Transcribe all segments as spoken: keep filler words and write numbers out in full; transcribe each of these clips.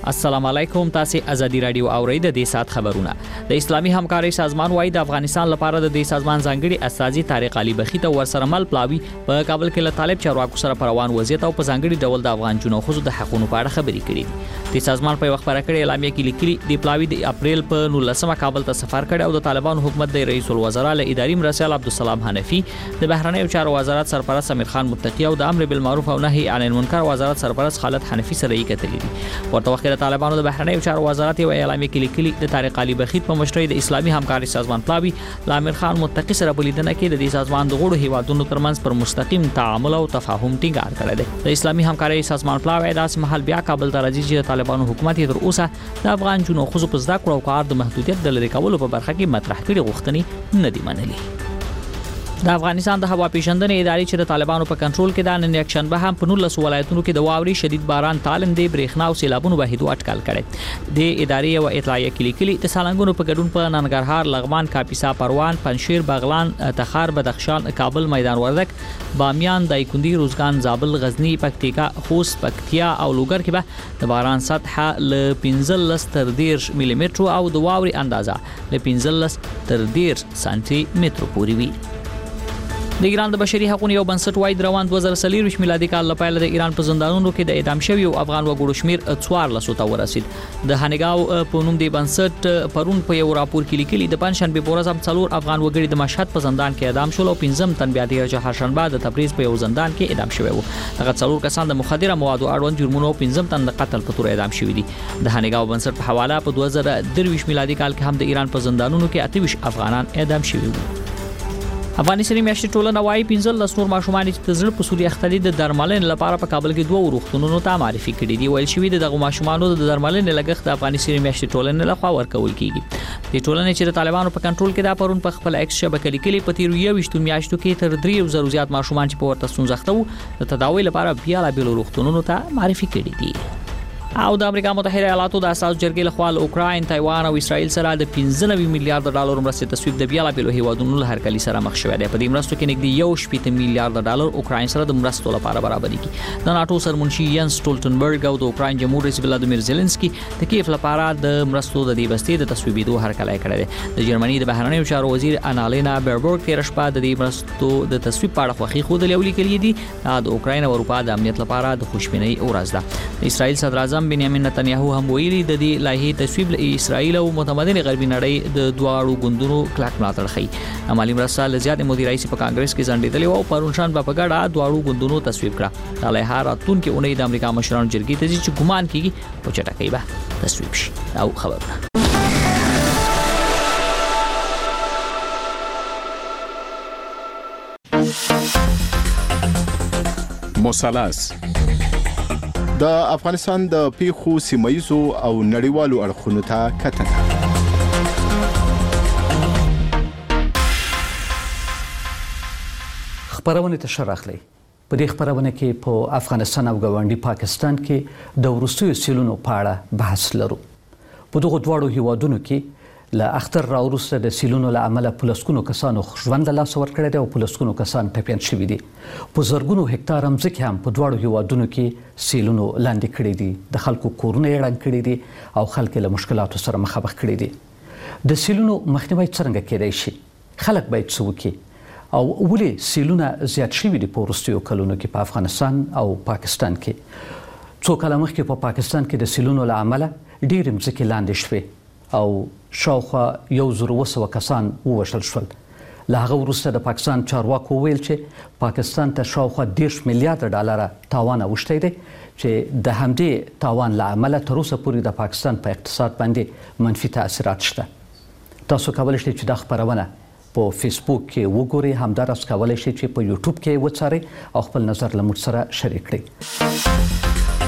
السلام علیکم. تاسو ازادي رادیو اورئ د دې سات خبرونه. د اسلامي همکارۍ سازمان وايي د افغانستان لپاره د دې سازمان ځانګړي استازي طارق علي بخي ته ورسره مل پلاوي په کابل کې له طالب چارواکو سره روان وضعیت او په ځانګړي ډول د افغان جنو خو د حقوقو په اړه خبرې کړې. د سازمان په وخت پر کړې اعلامیه کې لیکلي د پلاوي د اپریل په نولسمه کابل ته سفر کړی او د طالبان حکومت د رئیس الوزرا له اداري مرسل عبدالسلام حنفي د بهرنیو چارو وزارت سرپرست امیر خان متقی او د امر بالمعروف او نهي عن المنکر وزارت سرپرست خالد حنفي سره یې کتلې دي. ورته وخت د طالبانو د بهرنیو چارو وزارت یو اعلامیه کې لیکلي د طارق علي بخي په مشرۍ د اسلامي همکارۍ سازمان پلاوي له امیر خان متقی سره بلیدنه کې د دې سازمان د غړو هیوادونو ترمنځ پر مستقیم تعامل او تفاهم ټینګار کړی دی. د اسلامي همکارۍ سازمان پلاوي داسې محل بیا کابل ته راځي چې د طالبانو حکومت تر اوسه د افغان جنو خو په زده کړو او کار د محدودیت د لري کولو په برخه کې مطرح کړي غوښتنې نه دي منلي. د افغانستان د هوا پیژندنې ادارې چې د طالبانو په کنټرول کې د نن یکشنبه هم په نولس ولایتونو کې د واوري شدید باران تالم دی برېښنا او سیلابونو بهیدو اټکل کړي. د ادارې او اطلاعیه کې لیکلي د سالنګونو په ګډون په ننګرهار، لغمان، کاپیسا، پروان، پنجشیر، بغلان، تخار، بدخشان، کابل، میدان وردک، بامیان، دایکندي، روزګان، زابل، غزنی، پکتیکا، خوست، پکتیا او لوګر کې به د باران سطحه ل پنځلس تر دېرش ملي متر او د واوري اندازه ل پنځلس تر دېرش سانتي متر پورې وي. د ایران د بشري حقوقو یو بنسټ وايي روان دوه زره څلور میلادي کال لپاره د ایران په زندانونو کې د اعدام شوی او افغان وګړو شمیر څوارلس ته ورسید. د هانګاو په نوم د بنسټ پرون په یو راپور کې لیکلي د پنځشنبه په ورځ هم څلور افغان وګړي د مشهد په زندان کې اعدام شول او پنځم تن بیا د چهارشنبه د تبریز په یو زندان کې اعدام شوی وو. هغه څلور کسان د مخدره موادو اړوند جرمونو او پنځم تن د قتل په تور اعدام شوی دي. د هانګاو بنسټ په حواله په دوه زره درویش میلادي کال کې هم د ایران په زندانونو کې اته ویشت افغانان اعدام شوي وو. افغانستان میاشتې ټولنه وايي پنځلس نور ماشومان چې د زړه په سوري اختلي د درملنې لپاره په کابل کې دوه روغتونونو ته معرفي کړي دي. ویل شوی دغه ماشومانو د درملنې لګښت د افغانستان میاشتې ټولنې لخوا ورکول کیږي. د ټولنې چې د طالبانو په کنټرول کې دا پرون په خپل ایکس شبکې لیکلي په تیر یو ویشتو میاشتو کې تر درې زره زیات ماشومان چې په ورته ستونزه اخته وو د تداوی لپاره بیا لا بیل روغتونونو ته معرفي کړي دي. او د امریکا متحده ایالاتو د اساس جرګې لخوا له اوکراین، تایوان او اسرائیل سره د پنځه نوي میلیارډ ډالر مرستې تصویب د بیا لا بیل هیوادونو له هرکلي سره مخ شوی دی. په دې مرستو کې نږدې یو شپږ میلیارډ ډالر اوکراین سره د مرستو لپاره برابرې کی. د ناتو سرمنشي ینس سټولټنبرګ او د اوکراین جمهور رئیس ولادیمیر زيلنسکي د کیف لپاره د مرستو د دې بستې د تصویبېدو هرکلی کړی دی. د جرمني د بهرنیو چارو وزیر انالینا بیربورګ تیر شپه د دې مرستو د تصویب په اړه خوښي خوده لیکلي دي. د اوکراین او اروپا د امنیت لپاره د خوشبینۍ ورځ ده. د اسرائیل صدر اعظم بنیامین نتنیاهو هم ویلي د دې لایحې تصویب له اسرائیل او متمدن غربي نړۍ د دواړو ګوندونو کلک ملاتړ کوي. مالي مرسته له زیات مدیر رئیس په کانګرس کې ځنډېدلې او پرونشان په ګډه دواړو ګوندونو تصویب کړه. د لایحه راتلونکي اونۍ د امریکا مشرانو جرګې ته چې ګومان کیږي په چټکۍ به تصویب شي. او خبرونه مثلث د افغانستان د پیښو سیمایزو او نړیوالو اړخونو ته کتنه. خبرونه ته شرخلی په دې خبرونه کې په افغانستان او ګاونډي پاکستان کې د ورستیو سیلونو په اړه بحث لرو. په دغه دواړو هیوادونو کې له اختر راوروسته د سیلونو له امله پلسکونو کسانو ژوند له لاسه ورکړی دی او پلسکونو کسان ټپیان شوي دي. په زرګونو هکتار ځمکې هم په دواړو هیوادونو کې سیلونو لاندې کړي دي. د خلکو کورونه یې ړنګ کړي دي او خلک له مشکلاتو سره مخامخ کړي دي. د سیلونو مخنیوی څرنګه کېدای شي؟ خلک باید څه وکړي او ولې سیلونه زیات شوي دي په وروستیو کلونو کې په افغانستان او پاکستان کې؟ څو کاله مخکې په پاکستان کې د سیلونو له امله ډېرې مځکې لاندې شوې او شاوخوا یو زر اوه سوه کسان ووژل شول. له هغه وروسته د پاکستان چارواکو ویل چې پاکستان ته شاوخوا دېرش میلیارډ ډالره تاوان اوښتی دی چې د همدې تاوان له امله تر اوسه پورې د پاکستان په اقتصاد باندې منفي تاثیرات شته. تاسو کولی شئ چې دا خبرونه په فیسبوک کې وګورئ، همداراز کولی شئ چې په یوټیوب کې وڅارئ او خپل نظر له موږ سره شریک کړئ.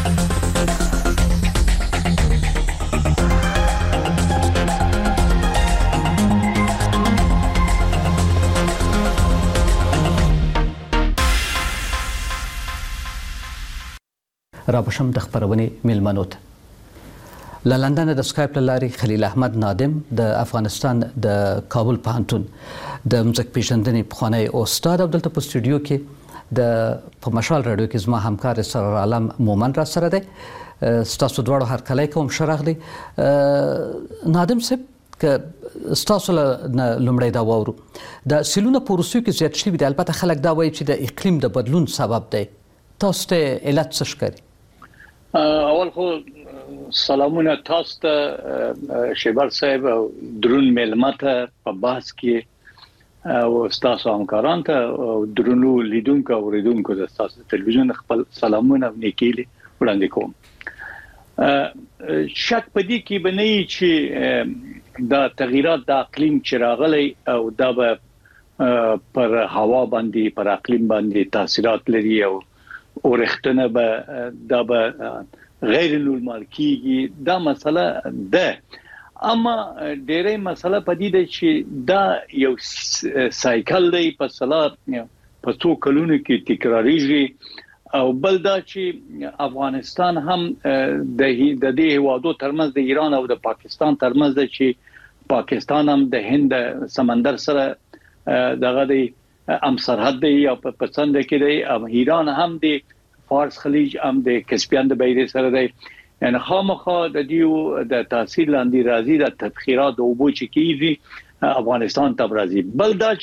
را بشم د خبرونې میلمنو ته له لندن د سکایپ له لارې خلیل احمد نادم د افغانستان د کابل پوهنتون د مځکه پیژندنې پخوانی استاد او دلته په سټوډیو کې د په مشال رادیو کې زما همکار سرور عالم مومن را سره دی. ستاسو دواړو هرکلی کوم ښه راغلی. نادم صاحب که ستاسو نه لومړی دا واورو د سیلونه په وروستیو کې زیات شوي دي، البته خلک دا وایي چې د اقلیم د بدلون سبب دی. تاسو ته علت څه ښکاري؟ اول خو سلامونه تاسو ته شیبر صاحب او درون میلمه ته په بحث کې او تاسو همکاران ته او درونو لیدونکو او اوریدونکو د تاسو تلویزیون خپل سلامونه نیکیلي وړاندې کوم. شک پدې کې بنئ چې دا تغیرات د اقلیم چې راغلي او دا به پر هوا باندې پر اقلیم باندې تاثیرات لري او اورښتنه به دا به غیر نورمال کیږي. دا مسله ده، اما ډېرې مسله پدې ده چې دا یو سایکل دی په سلا په څو کلونو کې تکراریږي. او بل دا چې افغانستان هم د دې هیوادو ترمنځ د ایران او د پاکستان ترمنځ د چې پاکستان هم د هند سمندر سره دغه د ام سرحد دی او په پسند کې دی، او ایران هم د فارس خلیج هم د کسپیان د بحیره سره دی. یعنی خامخا د دیو د تاثیر لاندې راځي د تدخیرات او بو چې کیږي افغانستان ته راځي. بل دا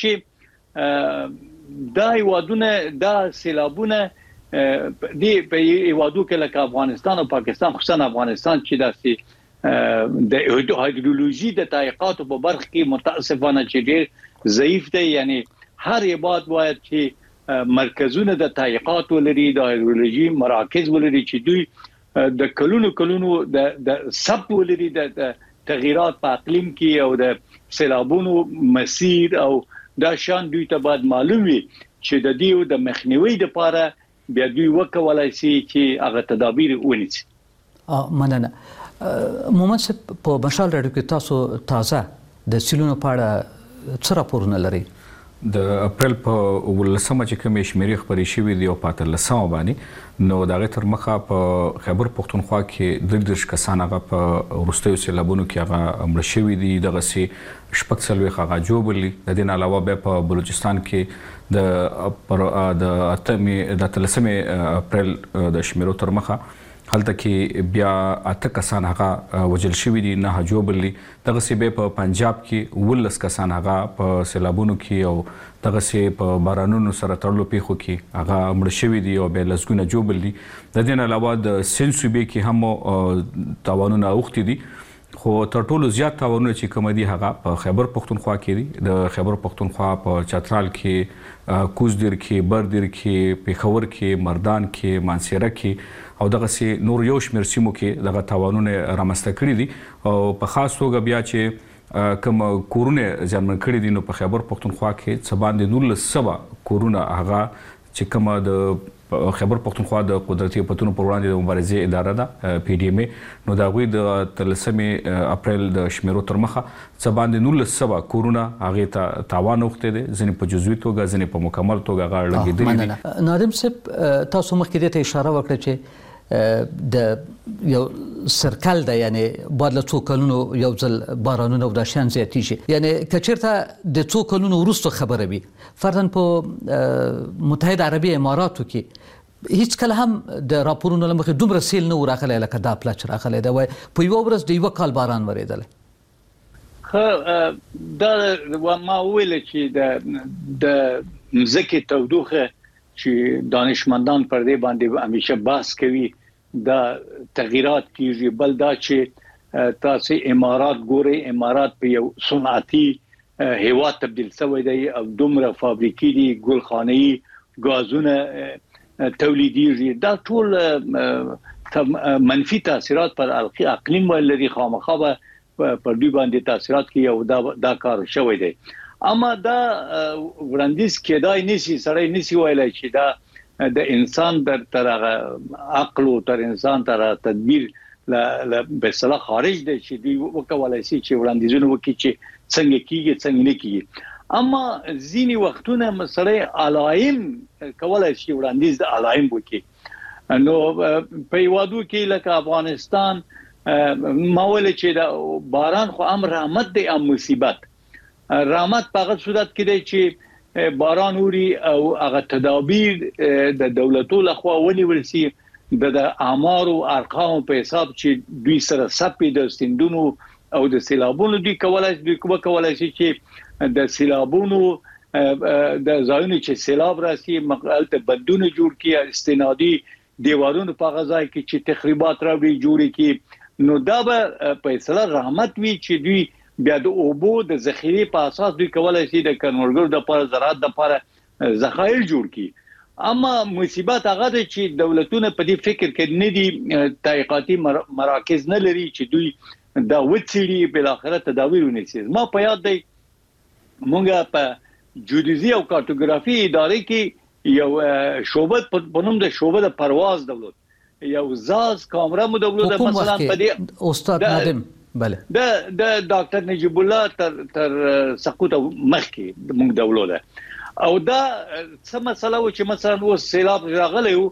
چې دا هیوادونه دا سیلابونه دی په هیوادو کې لکه افغانستان او پاکستان، خصوصا افغانستان چې داسې د هایدرولوژي د تحقیقاتو په برخه کې متاسفانه چې ډېر ضعیف دی. یعنی هر هیواد باید چې مرکزونه د تحقیقات ولري، د هایدرولوژي مراکز ولري چې دوی د کلونو کلونو د سب ولري د تغیرات په اقلیم کې او د سیلابونو مسیر او دا شان دوی ته باید معلوم وي چې د دیو د مخنیوي لپاره بیا دوی وکولای شي چې هغه تدابیر ونیسي. مننه. مومن صاحب په مشال رادیو کې تاسو تازه د سیلونو په اړه څه راپورونه لري؟ د اپریل په ولسمه چې کومې شمیرې خبرې شوې دي او په اتلسمه باندې، نو د هغې تر مخه په خیبر پښتونخوا کې درې دېرش کسان هغه په وروستیو سیلابونو کې هغه مړه شوي دي، دغسې شپږ څلوېښت هغه ژوبلي. د دې نه علاوه بیا په بلوچستان کې د د اتمې د اتلسمې اپریل د شمیرو تر مخه هلته کې بیا اته کسان هغه وژل شوي دي، نه ژوبلي. دغسې بیا په پنجاب کې اوولس کسان هغه په سیلابونو کې او دغسې په بارانونو سره تړلو پیښو کې هغه مړه شوي دي او بیا لسګونه ژوبل دي. د دې نه علاوه د سند صوبې کې هم تاوانونه اوښتي دي، خو تر ټولو زیات تاوانونه چې کوم دي هغه په خیبر پښتونخوا کې دي. د خیبر پښتونخوا په چترال کې، کوزدیر کې، بردیر کې، پیښور کې، مردان کې، مانسیره کې او دغسې نور یو شمېر سیمو کې دغه تاوانونه رامنځته کړي دي. او په خاص توګه بیا چې کوم کورونه زیانمن کړي دي، نو په خیبر پښتونخوا کې څه باندې نولس سوه کورونه هغه چې کومه د خیبر پښتونخوا د قدرتي آفتونو پر وړاندې د مبارزې اداره ده پی ډي ایم ای، نو د هغوی د اتلسمې اپریل د شمیرو تر مخه څه باندې نولس سوه کورونه هغې ته تاوان اوښتی دی، ځینې په جزوي توګه، ځینې په مکمل توګه هغه لګېدلي دي. نادم صاحب تاسو مخکې دې ته اشاره وکړه چې د یو سرکل ده، یعنی بعد له څو کلونو یو ځل بارانونه او دا شیان زیاتېږي. یعنی که چېرته د څو کلونو وروسته خبره وي، فرضاً په متحده عربي اماراتو کې هیڅ کله هم د راپورونو له مخې دومره سیل نه و راغلی لکه دا پله چې راغلی ده، وایي په یوه ورځ د یوه کال باران ورېدلی. ښه، دا ما وویل چې د مځکې تودوخه چې دانشمندان پر دې باندې همیشه بحث کوي دا تغیرات کیږي. بل دا چې تاسو امارات ګوري، امارات په یو صنعتي هیواد تبدیل شوی دی او دومره فابریکې دي، ګلخانه‌ای غازونه تولیدېږي. دا ټول منفي تاثیرات پر اقلیم ولري، خامخا به پر دوی باندې تاثیرات کوي او دا دا کار شوی دی. اما دا وړاندیز کېدای نشي، سړی نشي ویلای چې دا د انسان در تر عقل او تر انسان تر تدبیر له به اصطلاح خارج دی چې دوی وکولای شي چې وړاندیزونه وکړي چې څنګه کیږي څنګه نه کیږي. اما ځینې وختونه سړی علایم کولای شي وړاندیز د علایم وکړي. نو په هیوادو کې لکه افغانستان ما ویل چې دا باران خو هم رحمت دی هم مصیبت. رحمت په هغه صورت کې دی چې باران اوري او هغه تدابیر د دولتو لخوا ونیول شي د اعمار او ارقام په حساب چې دوی سره سپي د سیندونو او د سیلابونو دوی کولای دوی کومه کولای شي چې د سیلابونو د ځایونو چې سیلاب راسي مقالته بندونه جوړ کړي استنادي دیوالونو په غځای کې چې تخریبات راوړي جوړي کې نو دا به فیصله رحمت وی چې دوی بیا د اوبو د ذخیره په اساس دوی کولای شي د کنورګر د لپاره زراعت د لپاره ذخایر جوړ کړي اما مصیبت هغه ده چې دولتونه په دې فکر کې نه دي تحقیقاتي مراکز نه لري چې دوی دا وڅېړي بل اخره تداویر ونیسي ما په یاد دی مونږه په جیودیزي او کارتوګرافي ادارې کې یو شعبه په نوم د شعبه د پرواز دولت یو زاز کامره مو دولت مثلا په دې استاد نادم بله د د ډاکټر نجیب الله تر تر سقوط مخکې د موږ دولت او دا څه مسله و چې مثلا و سیلاب راغلی یو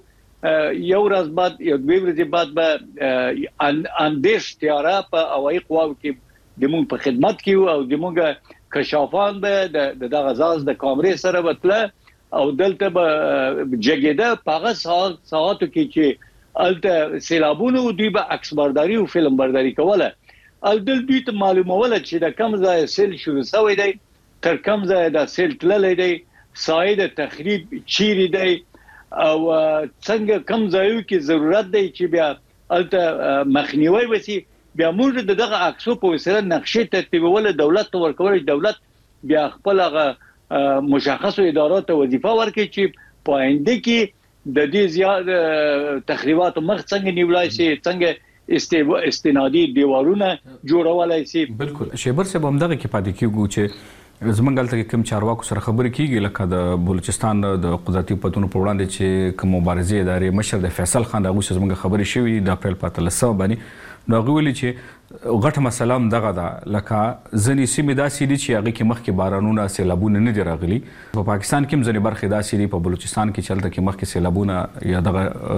ورځ بعد یو دوه ورځې بعد به اندیش تیاره په هوایي قواو کې د موږ په خدمت کې او د موږ کشافان به د دغه ځاز د کامرې سره وتله او دلته به جګیده په هغه ساعت ساعتو کې چې الته سیلابونو دوی به عکس برداری او فلم برداری کوله او دل دوی ته معلوموله چې د کم ځای سیل شروع شوی دی تر کم ځای د سیل تللی دی سایه د تخریب چیرې دی او څنګه کم ځایو کې ضرورت دی چې بیا الته مخنیوي وسی بیا موږ دغه عکسو په وسیله نقشې ترتیبول دولت ته ورکول دولت بیا خپل هغه مشخصو ادارات ته وظیفه ورکړي چې په آینده کې د دې زیات تخریبات مخ څنګه نیولای شي څنګه استنادي دیوالونه جوړولای شي بالکل شیبر صاحب همدغه کې پاتې کیږي چې زمونږ دلته کوم چارواکو سره خبرې کیږي لکه د بلوچستان د قدرتي پتونو په وړاندې چې کوم مبارزې ادارې مشر د فیصل خان دغه زمونږ خبرې شوې د اپریل په اتلسمه باندې نو غوړي چې غټه مسله هم دغه ده لکه ځنې سیمې داسې دي چې هغه کې مخکې بارانونه سیلابونه نه دي راغلي په پاکستان کې هم ځنې برخې داسې دي په بلوچستان کې چلته کې مخکې سیلابونه یا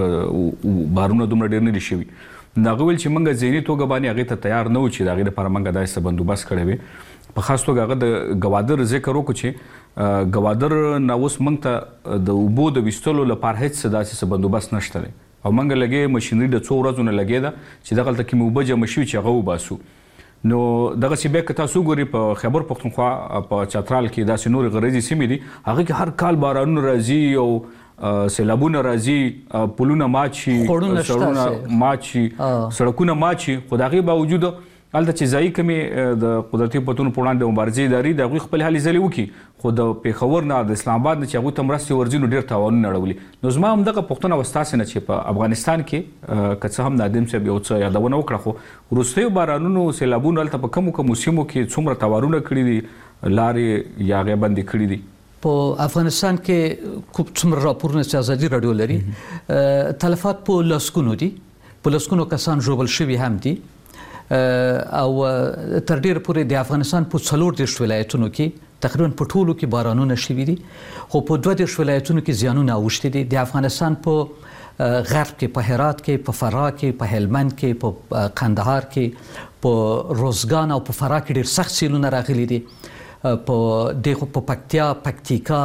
دغه بارونه دومره ډېر نه دي شوي دا غوړي چې موږ ذهني توګه باندې هغه ته تیار نه و چې دغه لپاره موږ داسې بندوبست کړی وي په خاص توګه هغه د گوادر ذکر وکړو چې گوادر نو اوس موږ ته د اوبو د وستلو لپاره هیڅ داسې بندوبست نشته او موږ لګي ماشينري د څو ورځې نه لګي دا چې دغه تل کې مو بجه مشوي چې هغه وباسو نو دغه سی به تاسو ګوري په خیبر پختونخوا په چترال کې داسې نور غریزي سیمې دي هغه کې هر کال بارانونه راځي او سیلابونه راځي پلونه ماچي سړکونه ماچي سړکونه ماچي خدای باوجود الته چې ځای کمی د قدرتي پتون په وړاندې مبارزې داري د غوښ خپل حالي ځلې وکي خو د پیښور نه د اسلام آباد نه چې هغه تمرستي ورځینو ډیر تاوانونه اړولي نو زما هم دغه پښتنه وستاسه نه چې په افغانستان کې کڅه هم نادم صاحب یو څه یادونه وکړه خو روسي بارانونو سیلابونو الته په کوم کوم موسمو کې څومره تاوانونه کړی دي لارې یا غي بندي کړی دي په افغانستان کې کوم څومره راپورونه چې ازادي رادیو لري تلفات په لاسکونو دي په لاسکونو کسان ژوبل شوي هم دي او تر ډیره پورې د افغانستان په څلور دیرش ولایتونو کې تقریبا په ټولو کې بارانونه شوي دي خو په دوه دیرش ولایتونو کې زیانونه اوښتي دي د افغانستان په غرب کې په هرات کې په فراه کې په هلمند کې په قندهار کې په روزګان او په فراه کې ډیر سخت سیلونه راغلي دي په دغه په پکتیا پکتیکا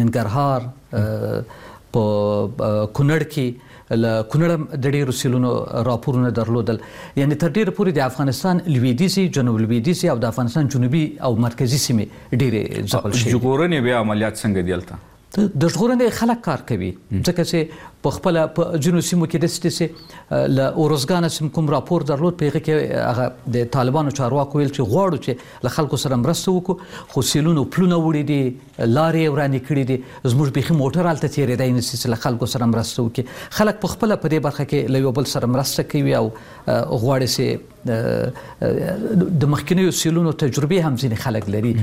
ننګرهار په کونړ کې ل کونړ د ډیرو سیلونو راپورونه درلودل یعنی تر ډیره پورې د افغانستان لویدیځي جنوب لویدیځي او د افغانستان جنوبي او مرکزی سیمې ډیره ځپل شوي ژغورنې بیا عملیات څنګه دي الته د ژغورنې خلک کار کوي ځکه چې په خپل په جنوب سیمو کې د ستې ل اورزګان سیم کوم راپور درلود پیغه کې هغه د طالبانو چارواکو ویل چې غواړو چې له خلکو سره مرسته وکړو خو سیلونو پلونه وړي دي لارې ورانې کړې دي زموږ بيخي موټر الته تیرې دی نسي له خلکو سره مرسته وکړي خلک په خپل په دې برخه کې له یو بل سره مرسته کوي او غواړي چې د مخکینیو سیلونو تجربه هم ځینې خلک لري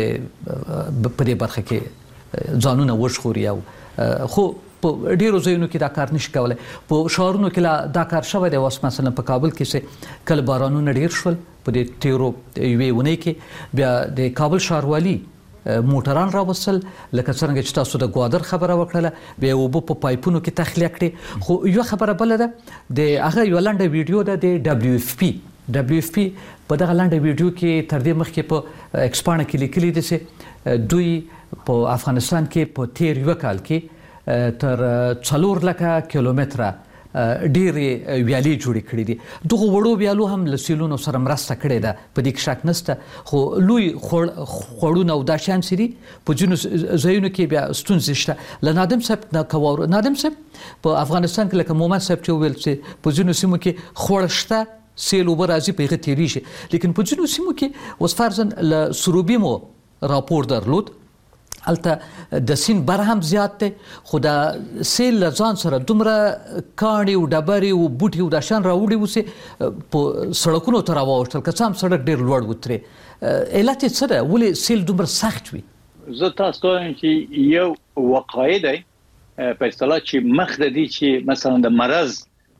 چې په دې برخه کې ځانونه وښخوري او خو په ډیرو ځایونو کې دا کار نشي کولای په شهرونو کې دا کار شوی دی اوس مثلا په کابل کې چې کله بارانونه ډیر شول په دې تیرو یوې ونې کې بیا د کابل ښاروالي موټران راوصل لکه څنګه چې تاسو د گوادر خبره وکړه بیا وبو په پایپونو کې تخلیه کړي خو یو خبره بل ده د هغه یو لنډه ویډیو ده د دبليو اف پی دبليو اف پی په دغه لنډه ویډیو کې تر دې مخکې په ایکسپانه کې لیکلي دي چې دوی په افغانستان کې په تیر یو کال کې تر څلور لکه کیلومتره ډېرې ویالې جوړې کړې دي. دغه وړو ویالو هم له سیلونو سره مرسته کړې ده، په دې کې شک نشته، خو لوی خوړونه او دا شیان چې دي په ځینو ځایونو کې بیا ستونزې شته. له نادم صاحب نه که واورو، نادم صاحب په افغانستان کې لکه مومن صاحب چې وویل چې په ځینو سیمو کې خوړ شته، سیل اوبه راځي په هغه تېرېږي، لیکن په ځینو سیمو کې اوس فرضاً له سروبي مو راپور درلود، هلته د سیند بر هم زیات دی، خو د سیل له ځان سره دومره کاڼي او ډبرې او بوټي او دا شیان راوړي وو چې په سړکونو ته راواوښتل، که څه هم سړک ډېر لوړ و ترې. علت یې څه ده؟ ولې سیل دومره سخت وي؟ زه تاسو ته وایم چې یو واقعي دی په اصطلاح چې مخ د دې چې مثلا د مرض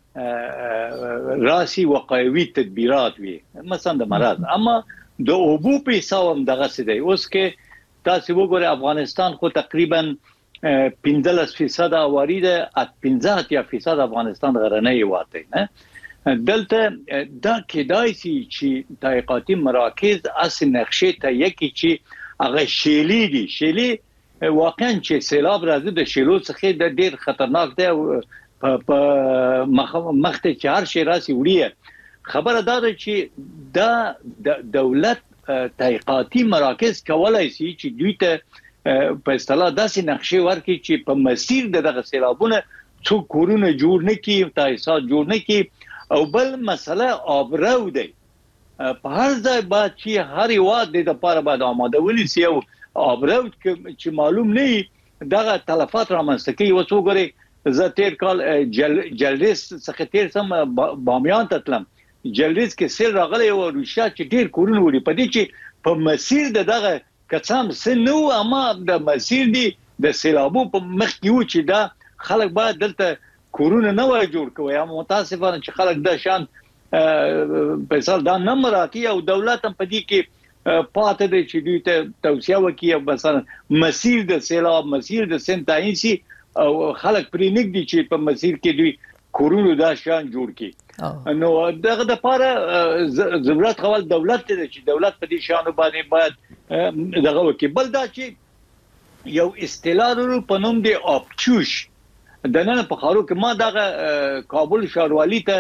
راسي واقعي تدبیرات وي، مثلا د مرض، اما د اوبو په حساب هم دغه څه دی. اوس کې تاسو وګورئ افغانستان خو تقریبا پنځلس فیصد اواري ده، پنځه اتیا فیصد افغانستان غرنی واته نه. دلته دا کېدای شي چې تحقیقاتي مراکز اصل نقشې ته یکی چې هغه شیلی دي. شیلی واقعا چې سیلاب راځي د شیلو څخه د ډیر خطرناک دی، په مخته چې هر شي راسي وړي. خبره دا ده چې دا دولت تحقیقاتي مراکز کولای شي چې دوی ته په اصطلاح داسې نقشې ورکړي چې په مسیر دغه سیلابونه څو کورونه جوړ نه کړي، تاسیسات جوړ نه کړي. او بل مسله آبرو دی، په هر ځای باید چې هر هیواد د لپاره باید آماده ونیسي، او آبرو چې معلوم نه وي دغه تلفات رامنځته کوي. اوس وګورئ زه تیر کال جلریز څخه تیر سم بامیان ته تلم، جلریز کې سیل راغلی او روسیا چې ډیر کورونه وړي، په دې چې په مسیر د دغه کڅام سنو اما د مسیر دی د سیلابو په مخ کې و چې دا خلک باید دلته کورونه نه وای جوړ کوي. اما متاسفانه چې خلک د شان په سال دا نه مراکي او دولت هم په دې کې پاتې دی چې دوی ته توصیه وکړي مثلا مسیر د سیلاب مسیر د سن تعیین شي او خلک پرې نږدې چې په مسیر کې دوی کورونه دا شان جوړ کړي. نو دغه د لپاره ضرورت خپل دولت ته چې دولت په دې شانو باندې باید دغه وکړي. بل دا چې یو اصطلاح په نوم دی آبچوش د نن په خارو کې ما دغه کابل ښاروالي ته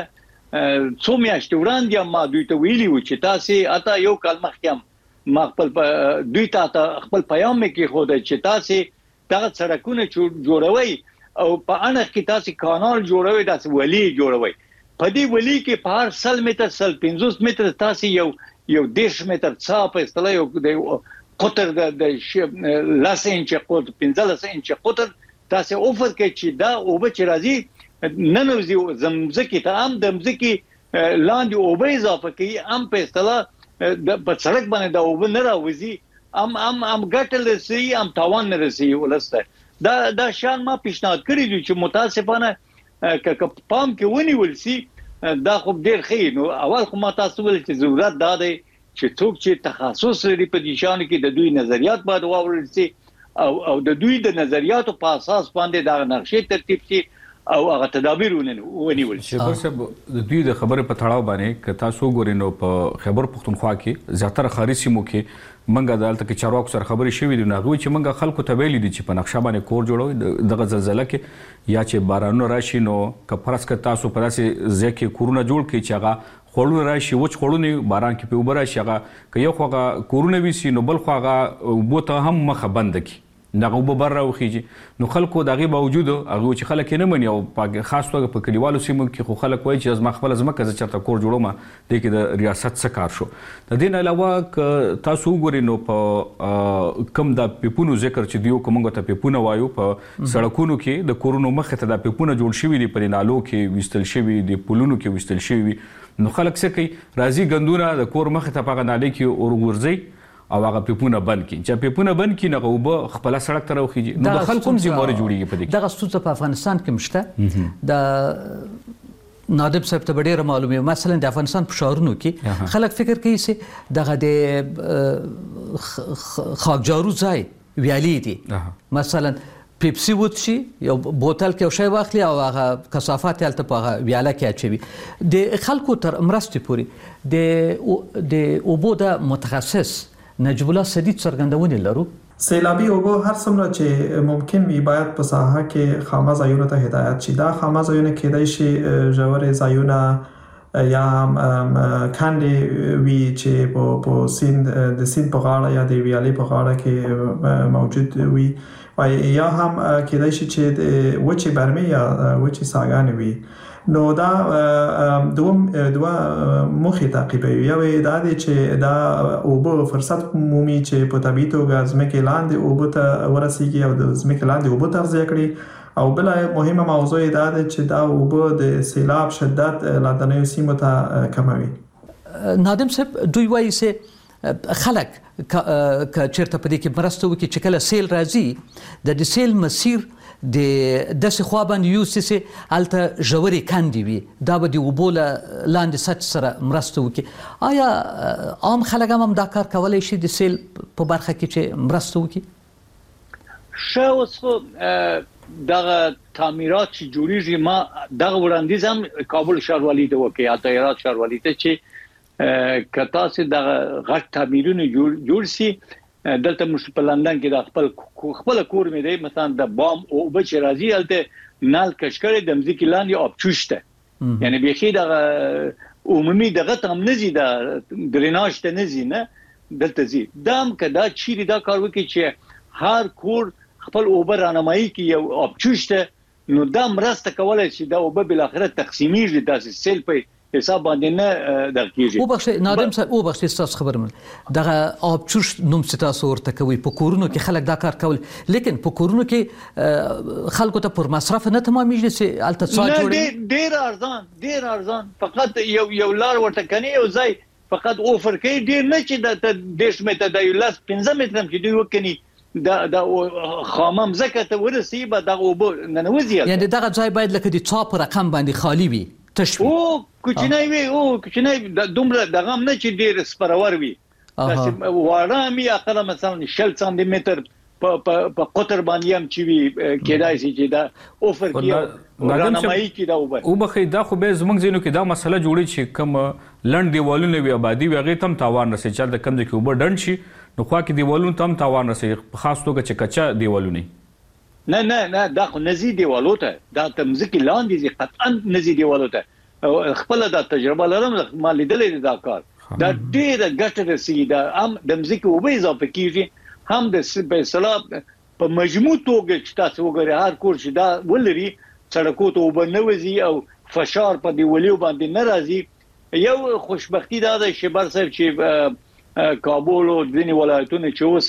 څو میاشتې وړاندې ما دوی ته ویلي و چې تاسو اته یو کال مخکې ما خپل دوی ته خپل پیغام کې خو د چې تاسو دغه سړکونه جوړوي او په انخ کې تاسو کانال جوړوي، تاسو ولی جوړوي. په دې ولی کې په هر سل متر سل پنځوس متر تاسو یو یو دیش متر څا په اصطلاح یو د قطر د لاس انچ قطر پنځلس انچ قطر تاسو اوفر کې چې دا او به چې راځي ننوزي زمزکي ته هم د مزکي لاندې او به اضافه کوي، هم په اصطلاح په سړک باندې دا او به نه راوځي، هم هم هم ګټل سي هم تاوان نه رسي ولسته. دا دا شان ما پیشنهاد کړی دی چې متاسفانه که پام کې ونیول سي دا خو ډیر ښه. نو اول خو ما تاسو ول چې ضرورت دا دی چې څوک چې تخصص لري په دې شان کې د دوی نظریات باید واورل سي او او د دوی د نظریاتو په اساس باندې دا نقشې ترتیب شي او هغه تدابیر ونیول شي. شکر صاحب د دوی د خبرې په تړاو باندې که تاسو ګورئ نو په خیبر پښتونخوا کې زیاتره ښاري سیمو کې منګه دالته کې چارواکو سره خبرې شوې دي، نو چې منګه خلکو ته ویلي دي چې په نقشه باندې کور جوړوي دغه زلزلہ کې یا چې بارانونه راشي نو که فرض کړه تاسو په داسې ځای کې کورونه جوړ کړئ چې هغه خوړونه راشي، وچ خوړونه باران کې په اوبه راشي، هغه که یو خو هغه کورونه ویسي نو بل خو هغه اوبو ته هم مخه بنده کړي، دغه اوبه بر راوخیږي. نو خلکو د هغې باوجود هغه چې خلک یې نه مني او خاص توګه په کلیوالو سیمو کې خو خلک وایي چې زما خپله ځمکه زه چېرته کور جوړوم، دې کې د ریاست څه کار شو. د دې نه علاوه که تاسو وګورئ نو په کم دا پیپونو ذکر چې دیو که موږ ته پیپونه وایو په سړکونو کې د کورونو مخې ته دا پیپونه جوړ شوي دي، په نالو کې ویستل شوي دي، پلونو کې ویستل شوي وي. نو خلک څه کوي؟ راځي ګندونه د کور مخې ته په هغه نالۍ کې ورغورځوي او هغه پیپونه بند کړي. چې پیپونه بند کړي نو اوبه خپله سړک ته راوخیږي. نو د خلکو هم ذمهواري جوړیږي په دې کې. دغه ستونزه په افغانستان کې هم شته. د نادب صاحب ته به ډېره معلومه وي، مثلا د افغانستان په ښارونو کې خلک فکر کوي چې دغه د خاکجارو ځای ویالې دي، مثلا پیپسي وڅښي یو بوتل کې یو شی واخلي او هغه کثافات یې هلته په هغه ویاله کې اچوي. د خلکو تر مرستې پورې د د اوبو د متخصص نجیب الله سدید څرګندونې لرو. سیلابي اوبو هر څومره چې ممکن وي باید په ساحه کې خامه ځایونو ته هدایت شي. دا خامه ځایونه کېدای شي ژورې ځایونه یا هم کندې وي چې په سیند د سیند په غاړه یا د ویالې په غاړه کې موجود وي، یا هم کېدای شي چې د وچې برمې یا وچې څاګانې وي. نو دا دوم دوه موخې تعقیبوي. یو دا دی چې دا اوبه فرصت مومي چې په طبیعي توګه ځمکې لاندې اوبه ته ورسیږي او د ځمکې لاندې اوبه تغذیه کړي. او بل مهمه موضوع دا ده چې دا اوبه د سیلاب شدت لاندنیو سیمو ته کموي. نادم صاحب دوی وایي چې خلک که چیرته په دې کې مرسته وکړي چې کله سیل راځي د دې سیل مسیر د داسې خوا باندې یوسي چې هلته ژورې کندې وي، دا به د اوبو له لاندې سطح سره مرسته وکړي. آیا عام خلک هم دا کار کولی شي د سیل په برخه کې چې مرسته وکړي؟ ښه، اوس خو دغه تعمیرات چې جوړیږي، ما دغه وړاندیز هم کابل ښاروالۍ ته وکړ یا هرات ښاروالۍ ته چې که تاسو دغه غټ تعمیرونه جوړ شي. دلته موږ په لندن کې د خپل خپل کور مې دی، مثلا د بام او بچ راځي هلته نال کشکړې د مځکې لاندې آب چوشته، یعنی بيخي دغه عمومي دغه تم نزي د دریناج ته نزي نه دلته زی دام کدا چیرې دا کار وکړي چې هر کور خپل اوبه رانمایي کې یو آب چوشته، نو دا مرسته کولای شي دا اوبه بل اخرت تقسیمیږي داسې سیل په حساب باندې نه درکېږي. او بخښه نادم صاحب، او بخښه تاسو خبر من دغه آب چوش نوم تاسو ورته کوي په کورونو کې خلک دا کار کول، لیکن په کورونو کې خلکو ته پر مصرف نه تمامېږي چې الته څا جوړي. ډېر ارزان ډېر ارزان فقط یو یو لار ورته کني یو ځای فقط اوفر کوي، ډېر نه چې د دیش متر د یو لاس پنځه متر کې دوی وکني دا دا خامم زکه ته ورسي به دغه وبو ننوځي، یعنی دغه ځای باید لکه د څا پر رقم باندې خالی وي، تشوي او کوچنی وي او کوچنی دومره دغه نه چې ډېر سپرور وي، تاسو وړامي اقل مثلا شل سانتي متر په په قطر باندې هم چې وي کېدای شي چې دا اوفر کیو رانمایي کې دا وبه او بخې دا خو به زمونږ زینو کې دا مسله جوړی چې کم لند دیوالونه وي آبادی وي هغه تم تاوان رسي چې د کم ځکه وبه ډند شي نو خو کې دیوالونه تم تاوان رسي، خاص توګه چې کچا دیوالونه نه نه نه دا خو نزي دیوالو ته دا تمځکه لاندې زی قطعا نزي دیوالو ته خپل دا تجربه لرم ما لیدلې دا کار دا ډېر ګټه رسي، دا هم د مځکه وبه اضافه کیږي هم د سلاب په مجموع توګه چې تاسو وګورئ هر کور چې دا ولري سړکو ته وبه نه وځي او فشار په دیوالو باندې نه راځي. یو خوشبختی دا ده چې بر صاحب چې کابل او ځینې ولایتونه چې اوس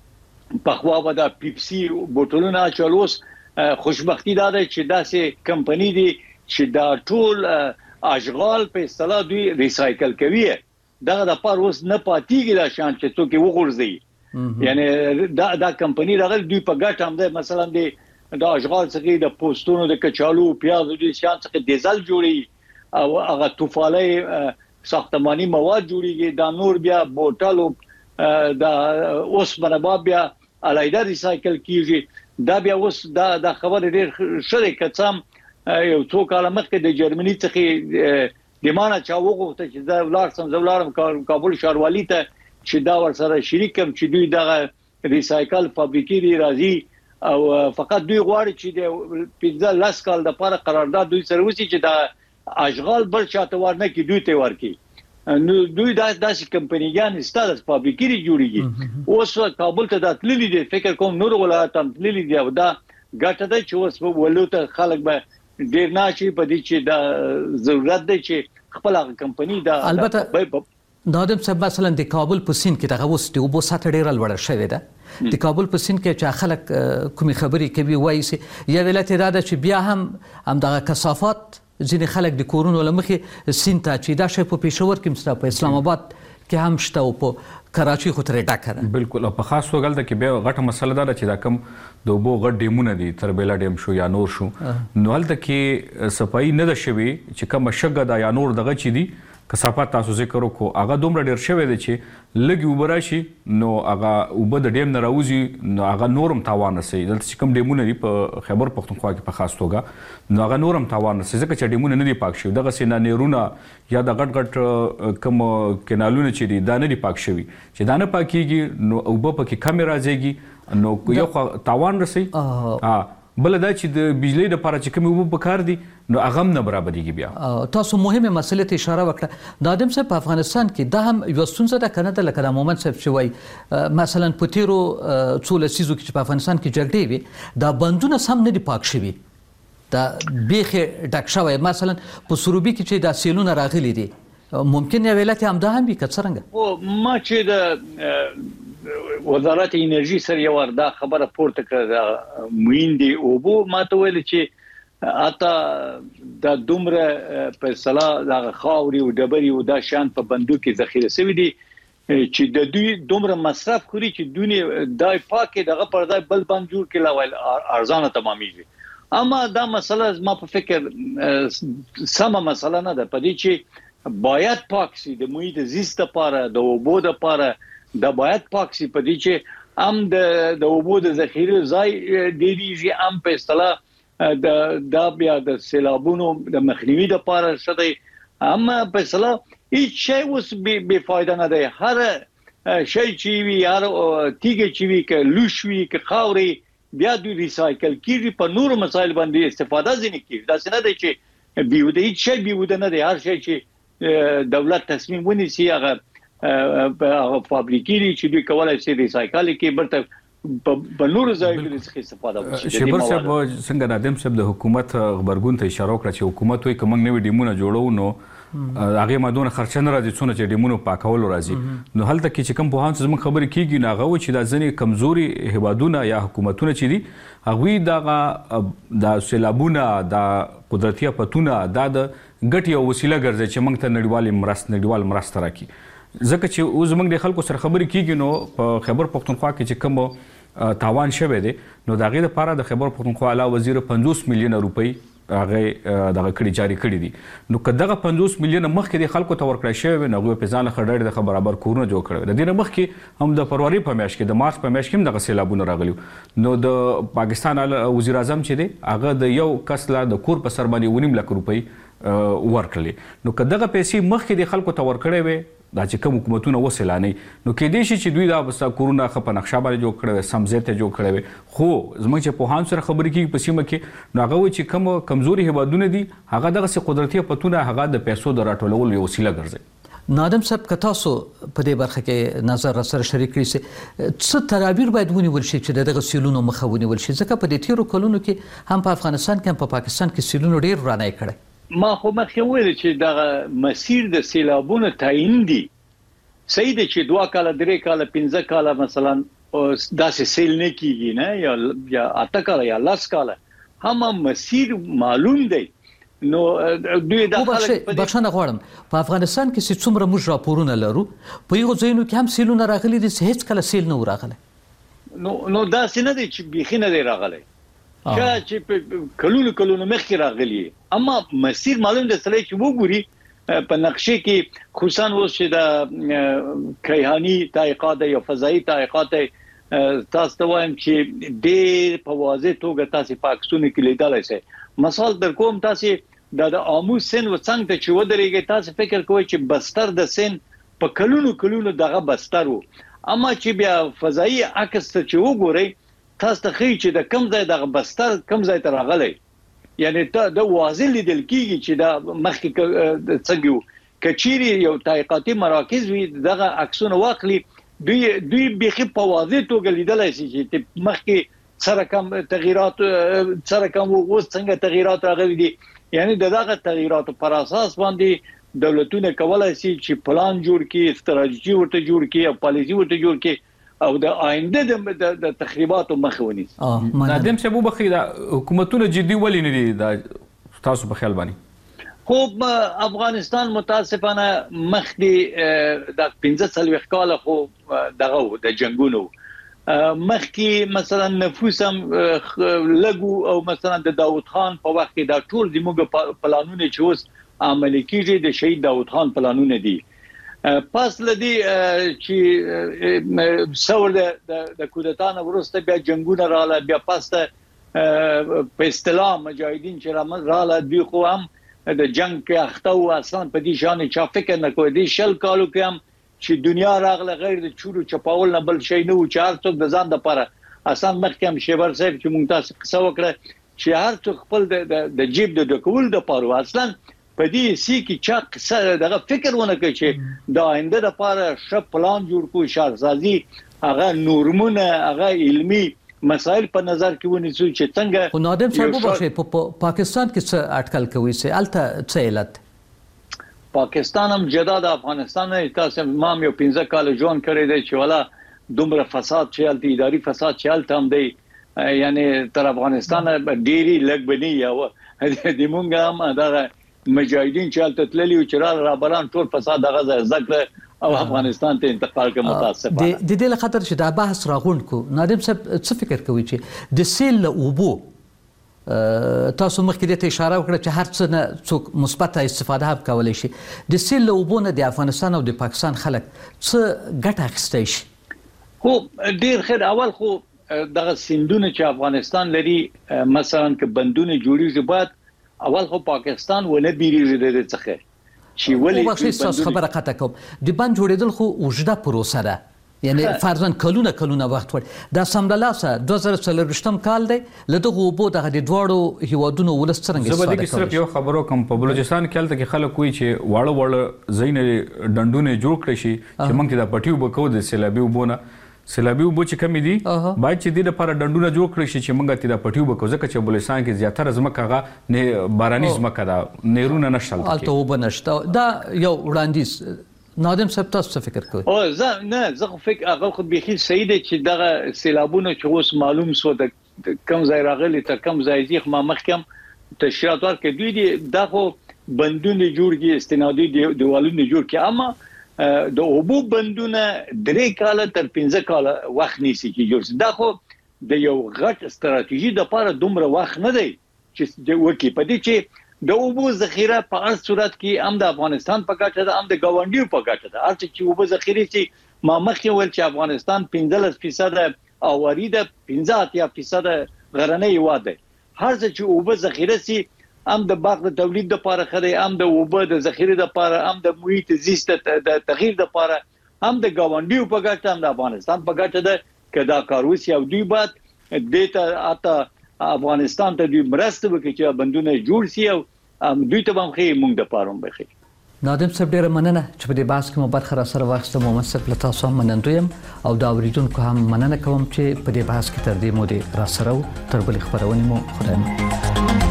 په خوا به دا پیپسي بوتلونه اچولوس خوشبختی دا ده چې داسې کمپنی دي چې دا ټول اشغال په اصطلاح دوی ریسایکل کوي، دغه د پاره اوس نه پاتېږي دا شان چې څوک وغورځي، یعنی دا دا کمپنی راغلی دوی په ګټ هم ده، مثلا د د اشغال څخه د پوسټونو د کچالو پیاز د شان څخه ډیزل جوړي او هغه توفالي ساختماني مواد جوړيږي، دا نور بیا بوتلو دا اوس برابر بیا علایده ریسایکل کیږي. دا بیا اوس دا د خبر ډیر شریکت سم یو څو کال مخکې د جرمني څخه د مانه چا وغوښته چې دا ولارسم زولارم کابل ښاروالۍ ته چې دا ورسره شریکم چې دوی دغه ریسایکل فابریکې دی راځي او فقط دوی غواړي چې د پنځه لاس کال د لپاره قرارداد دوی سره وسی چې دا اشغال بل چاته ورنه کې دوی ته ورکی، نو دوی دا داسې کمپنیګان استاد فابریکې جوړیږي. اوس کابل ته د تللی دي، فکر کوم نور ولایت هم تللی دي او دا ګټه ده چې اوس ولوته خلک به ډیر نه شي په دې چې دا ضرورت دی چې خپل کمپنی دا البته نادم صاحب مثلا د کابل په سین کې دغه وسته او بو سات ډیر لوړ شوی ده، د کابل په سین کې چې خلک کومي خبري کوي وایي چې یا ولایت اراده چې بیا هم هم دغه کثافات ځینې خلک د کورونو لمخې سین ته چې دا شی په پېښور کې مستا په اسلام آباد کې هم شته او په کراچي خو ترې ډاکره بالکل په خاص توګه د کې به غټه مسله ده چې دا کم د بو غټ ډیمونه دي تربیلا ډیم شو یا نور شو نو هلته کې صفائی نه ده شوی چې کوم شګه دا یا نور دغه چي دي کثافات تاسو ذکر وکړو هغه دومره ډیر شوی دی چې لږ اوبه راشي نو هغه اوبه د ډیم نه راوځي نو هغه نورم تاوان رسوي. دلته چې کوم ډیمونه دي په خیبر پښتونخوا کې په خاص توګه نو هغه نورم تاوان رسوي ځکه چې ډیمونه نه دي پاک شوي. دغسې نه نیرونه یا د غټ غټ کوم کینالونه چې دي دا نه دي پاک شوي. چې دا نه پاکیږي نو اوبه پکې کمې راځيږي نو یو خو تاوان رسوي. بل دا چې د بجلی د لپاره چې کوم اوبه پکار دي نو هغه نه برابرېږي. بیا تاسو مهمه مسله ته اشاره وکړه. د ادم صاحب په افغانستان کې دا هم یو ستونزه ده کنه د لکه د مومن صاحب شوی مثلا په تیرو څو لسیزو کې چې په افغانستان کې جګړې وي دا بندونه سم نه دي پاک شوي دا بیخي ډک شوی. مثلا په سروبي کې چې دا سیلونه راغلي دي ممکن یو ولایت هم دا هم وي که څرنګه او ما چې د وزارت انرژي سره یو وردا خبره پورته کړه مویندي او بو ما ته ویل چې اته د دومره په صلاح د خاوري او ډبري او د شان په بندو کې ذخیره شوی دي چې د دوی دومره مصرف خوري چې دونی دای پاکه دغه پردای بل بند جوړ کړي لاول ارزانه تمامېږي. اما دا مسله ما په فکر سمه مسله نه ده پدې چې باید پاک شي د محیط زیست لپاره د اوبو لپاره دا باید پاک شي پدې چې ام د د اوبو د ذخیره ځای ډیریږي ام په اصطلاح د د بیا د سیلابونو د مخنیوي لپاره شته ام په اصطلاح هیڅ شی اوس به فائدہ نه دی. هر شی چې وی هر تیګه چې وی ک لوشوي ک خاوري بیا د ریسایکل کیږي په نورو مسایل باندې استفاده ځنی کیږي. دا څنګه دی چې بیوده هیڅ شی بیوده نه دی. هر شی چې دولت تصمیم ونیسي هغه په فابریکې دي چې دوی کولای شي ریسایکل کې برته په نور ځایونو څخه استفاده وشي. شیبر صاحب څنګه نادم صاحب د حکومت خبرګون ته اشاره وکړه چې حکومت وایي کوم نوې ډیمونه جوړو نو هغه مادونه خرچه نه راځي څونه چې ډیمونو پاکول راځي. نو هلته کې چې کوم په هان څه خبرې کیږي نه غو چې د ځنې کمزوري هوادونه یا حکومتونه چې دي هغه دغه د سیلابونه د قدرتي افتونه د ګټي او وسیله ګرځي چې موږ ته نړیوال مرسته نړیوال مرسته راکړي. ځکه چې اوس موږ د خلکو سره خبرې کیږي نو په خیبر پښتونخوا کې چې کوم تاوان شوه دي نو د هغې لپاره د خیبر پښتونخوا اعلی وزیر پنځوس میلیونه روپۍ هغه دغه کړي جاری کړي دي. نو که دغه پنځوس میلیونه مخکې د خلکو ته ورکړی شوی وي نو هغوی په ځان له ډېر د برابر کورونه جوړ کړي. د دې نه مخکې هم د فروری په میاشت کې د مارچ په میاشت کې هم دغه سیلابونه راغلي. نو د پاکستان وزیر اعظم چې دی هغه د یو کس لا د کور په سر باندې ونیم لک روپۍ ورکړلې. نو که دغه پیسې مخکې د خلکو ته ورکړی وي دا چې کوم حکومتونه وسیلانه نو کې دې شي چې دوی دا بس کورونه خپ نقشه باندې جوړ کړي سم ځای ته جوړ کړي. خو زموږ چې په هان سره خبرې کیږي په سیمه کې نو هغه چې کوم کمزوري هوادونه دي هغه دغه قدرتي پتونه هغه د پیسو د راټولولو یو وسیله ګرځي. نادم صاحب که تاسو په دې برخه کې نظر سره شریک کړئ څه تدابیر باید ونیول شي چې دغه سیلونو مخه ونیول شي ځکه په دې تیرو کلونو کې هم په افغانستان کې هم په پاکستان کې سیلونو ډیر ورانه کړي. ما خو مخکې ویل چې دغه مسیر د سیلابونو تعیین دي صحیح دی چې دوه کاله درې کاله پنځه کاله مثلا داسې سیل نه کیږي نه یا یا اته کاله یا لاس کاله هم مسیر معلوم دی. نو دوی د بخښنه غواړم په افغانستان کې چې څومره موږ راپورونه لرو په یو ځایونو کې هم سیلونه راغلي دي هیڅ کله سیل نه راغلی. نو نو داسې نه دی چې بیخي نه دی راغلی چې په کلونو کلونو مخکې راغلی. اما مسیر معلوم دی سړی چې وګوري په نقشه کې خصوصا اوس چې د کیهانی تحقیقات یا فضائي تحقیقات تاسو ته وایم چې ډېر په واضح توګه تاسو پاکستان کې لیدلای شئ. مثال در کوم تاسو د آمو سن و څنګه ته چې ودرېږي تاسو فکر کوئ چې بستر د سن په کلونو کلونو دغه بستر وو. اما چې بیا فضائي عکس ته چې وګورئ تاسو ته ښیي چې د کم ځای دغه بستر کم ځای ته راغلی یعنی ته د واضح لیدل کیږي چې دا مخکې څنګه کچيري یو تحقیقاتي مراکز وي دغه عکسونه واخلي دوی دوی بخي په واضح توګه لیدلای شي چې مخکې سره کم تغیرات سره کم اوس څنګه تغیرات راغلي دي. یعنی دغه تغیرات پر اساس باندې دولتونه کولای شي چې پلان جوړ کړي استراتیژي ورته جوړ کړي او پالیسي ورته جوړ کړي او د آینده د تخریباتو مخه ونیسي. نادم صاحب وبخي دا حکومتونه جدي ولې نه دي دا تاسو په خیال باندې؟ خو افغانستان متاسفانه مخدي د پنځه څلوېښت کاله خو دغه د جنگونو مخکې مثلا نفوس هم لګو او مثلا د داوود خان په وخت کې دا ټول زموږ پلانونه چې اوس عملي کیږي د شهید داوود خان پلانونه دي. پس لدی چې څور د کودتا نه وروسته بیا جنگونه رااله، بیا پسته په اصطلاح مجاهدین چې رااله دوی خو هم د جنگ کې اخته او اصلا په دې شان چا فکر نه کوي. د شل کالو کې هم چې دنیا راغله غیر د چورو چپاول نه بل شي نه و چې هر څوک د ځان لپاره اصلا مخکې هم شیبر صاحب چې مونږ تاسو قصه وکړه چې هر څوک خپل د جیب د ډکول د پاره اصلا په دې سی کې چا قصه دغه فکر ونه کوي چې د آینده لپاره ش پلان جوړ کو شارسازي هغه نورمونه هغه علمي مسائل په نظر کې ونیسو چې څنګه. خو نادم صاحب وبخښئ په پاکستان کې څه اټکل کوي چې الته څه علت؟ پاکستان هم جدا د افغانستان نه تاسو ما یو پنځه کال ژوند کړی دی چې ولا دومره فساد چې الته اداري فساد چې الته هم دی، یعنی تر افغانستان ډيري لګ بني یا د مونږ هم دا مجاهدین چې الته تللی او چې را بران ټول فساد دغه ذکر او افغانستان ته انتقال کوي متاسفانه. د دې له خاطر چې دا بحث راغونډ کو نادم صاحب څه فکر کوي چې د سیل له اوبو تاسو مخکې ته اشاره وکړه چې هر څه نه څوک مثبت استفاده هم کولای شي، د سیل له اوبو نه د افغانستان او د پاکستان خلک څه ګټه اخیستی شي؟ خو ډیر خیر اول خو دغه سیندونه چې افغانستان لري مثلا که بندونه جوړیږي باید اول خو پاکستان ونه بیریږي د څخه چې ولې وبخښئ تاسو خبره قطع کوم. د بند جوړېدل خو اوږده پروسه ده، یعنی فرضاً کلونه کلونه وخت وړي. دا سمدلاسه دوه زره څلرویشتم کال دی، له دغه اوبو دغه د دواړو هیوادونو ولس څرنګه استفاده کوي؟ صرف یو خبرو کوم په بلوچستان کې هلته کې خلک وایي چې واړه واړه ځایونه ډنډونه جوړ کړي شي چې موږ ته د پټي اوبه کوو د سیلابي اوبو نه. سیلابي اوبه چې کمې دي باید چې دې لپاره ډنډونه جوړ کړي شي چې موږ ته د پټي اوبه کوو، ځکه چې بلوچستان کې زیاتره ځمکه هغه باراني ځمکه ده، نیرونه نشته هلته اوبه نشته. دا یو وړاندیز. نادم صاحب تاسو څه فکر کوئ؟ او زه نه زه خو فکر هغه خو بيخي صحیح دی چې دغه سیلابونه چې اوس معلوم سو د کم ځای راغلي تر کم ځای ځي خو ما مخکم تشریحات ورکړي دوی دي دغه بندونه جوړ کی استنادي دیوالونه جوړ کی، اما د اوبو بندونه درې کال تر پنځه کال وخت نیسي چې جوړ شي. دا خو د یو غټ ستراتیژي د لپاره دومره وخت نه دی چې د وکی په دې چې د اوبو ذخیره په هر صورت کې هم د افغانستان په ګټه ده هم د ګاونډیو په ګټه ده. هر چې اوبو ذخیره سي ما مخکې ول چې افغانستان پنځلس فیصد اواري ده، پنځه اتیا فیصد غرنۍ هیواد ده. هر چې اوبو ذخیره سي هم د باغ د تولید لپاره خدای هم د اوبو د ذخیره لپاره هم د محیط زیست د تغییر لپاره هم د ګاونډیو په ګټه هم د افغانستان په ګټه ده. کدا کاروسی او دوی بعد دته اته افغانستان ته دوی مرسته وکړي چې بندونه جوړ شي او دوی ته هم خې مونږ د پاروم بخي. نادم صاحب ډیره مننه چې په دې بحث کې مو برخه را سره واخیسته. محمد صاحب له تاسو هم منندوی یم او د اوریدونکو هم مننه کوم چې په دې بحث کې تر دې مودې را سره وو. تر بلې خپرونې مو خدای مو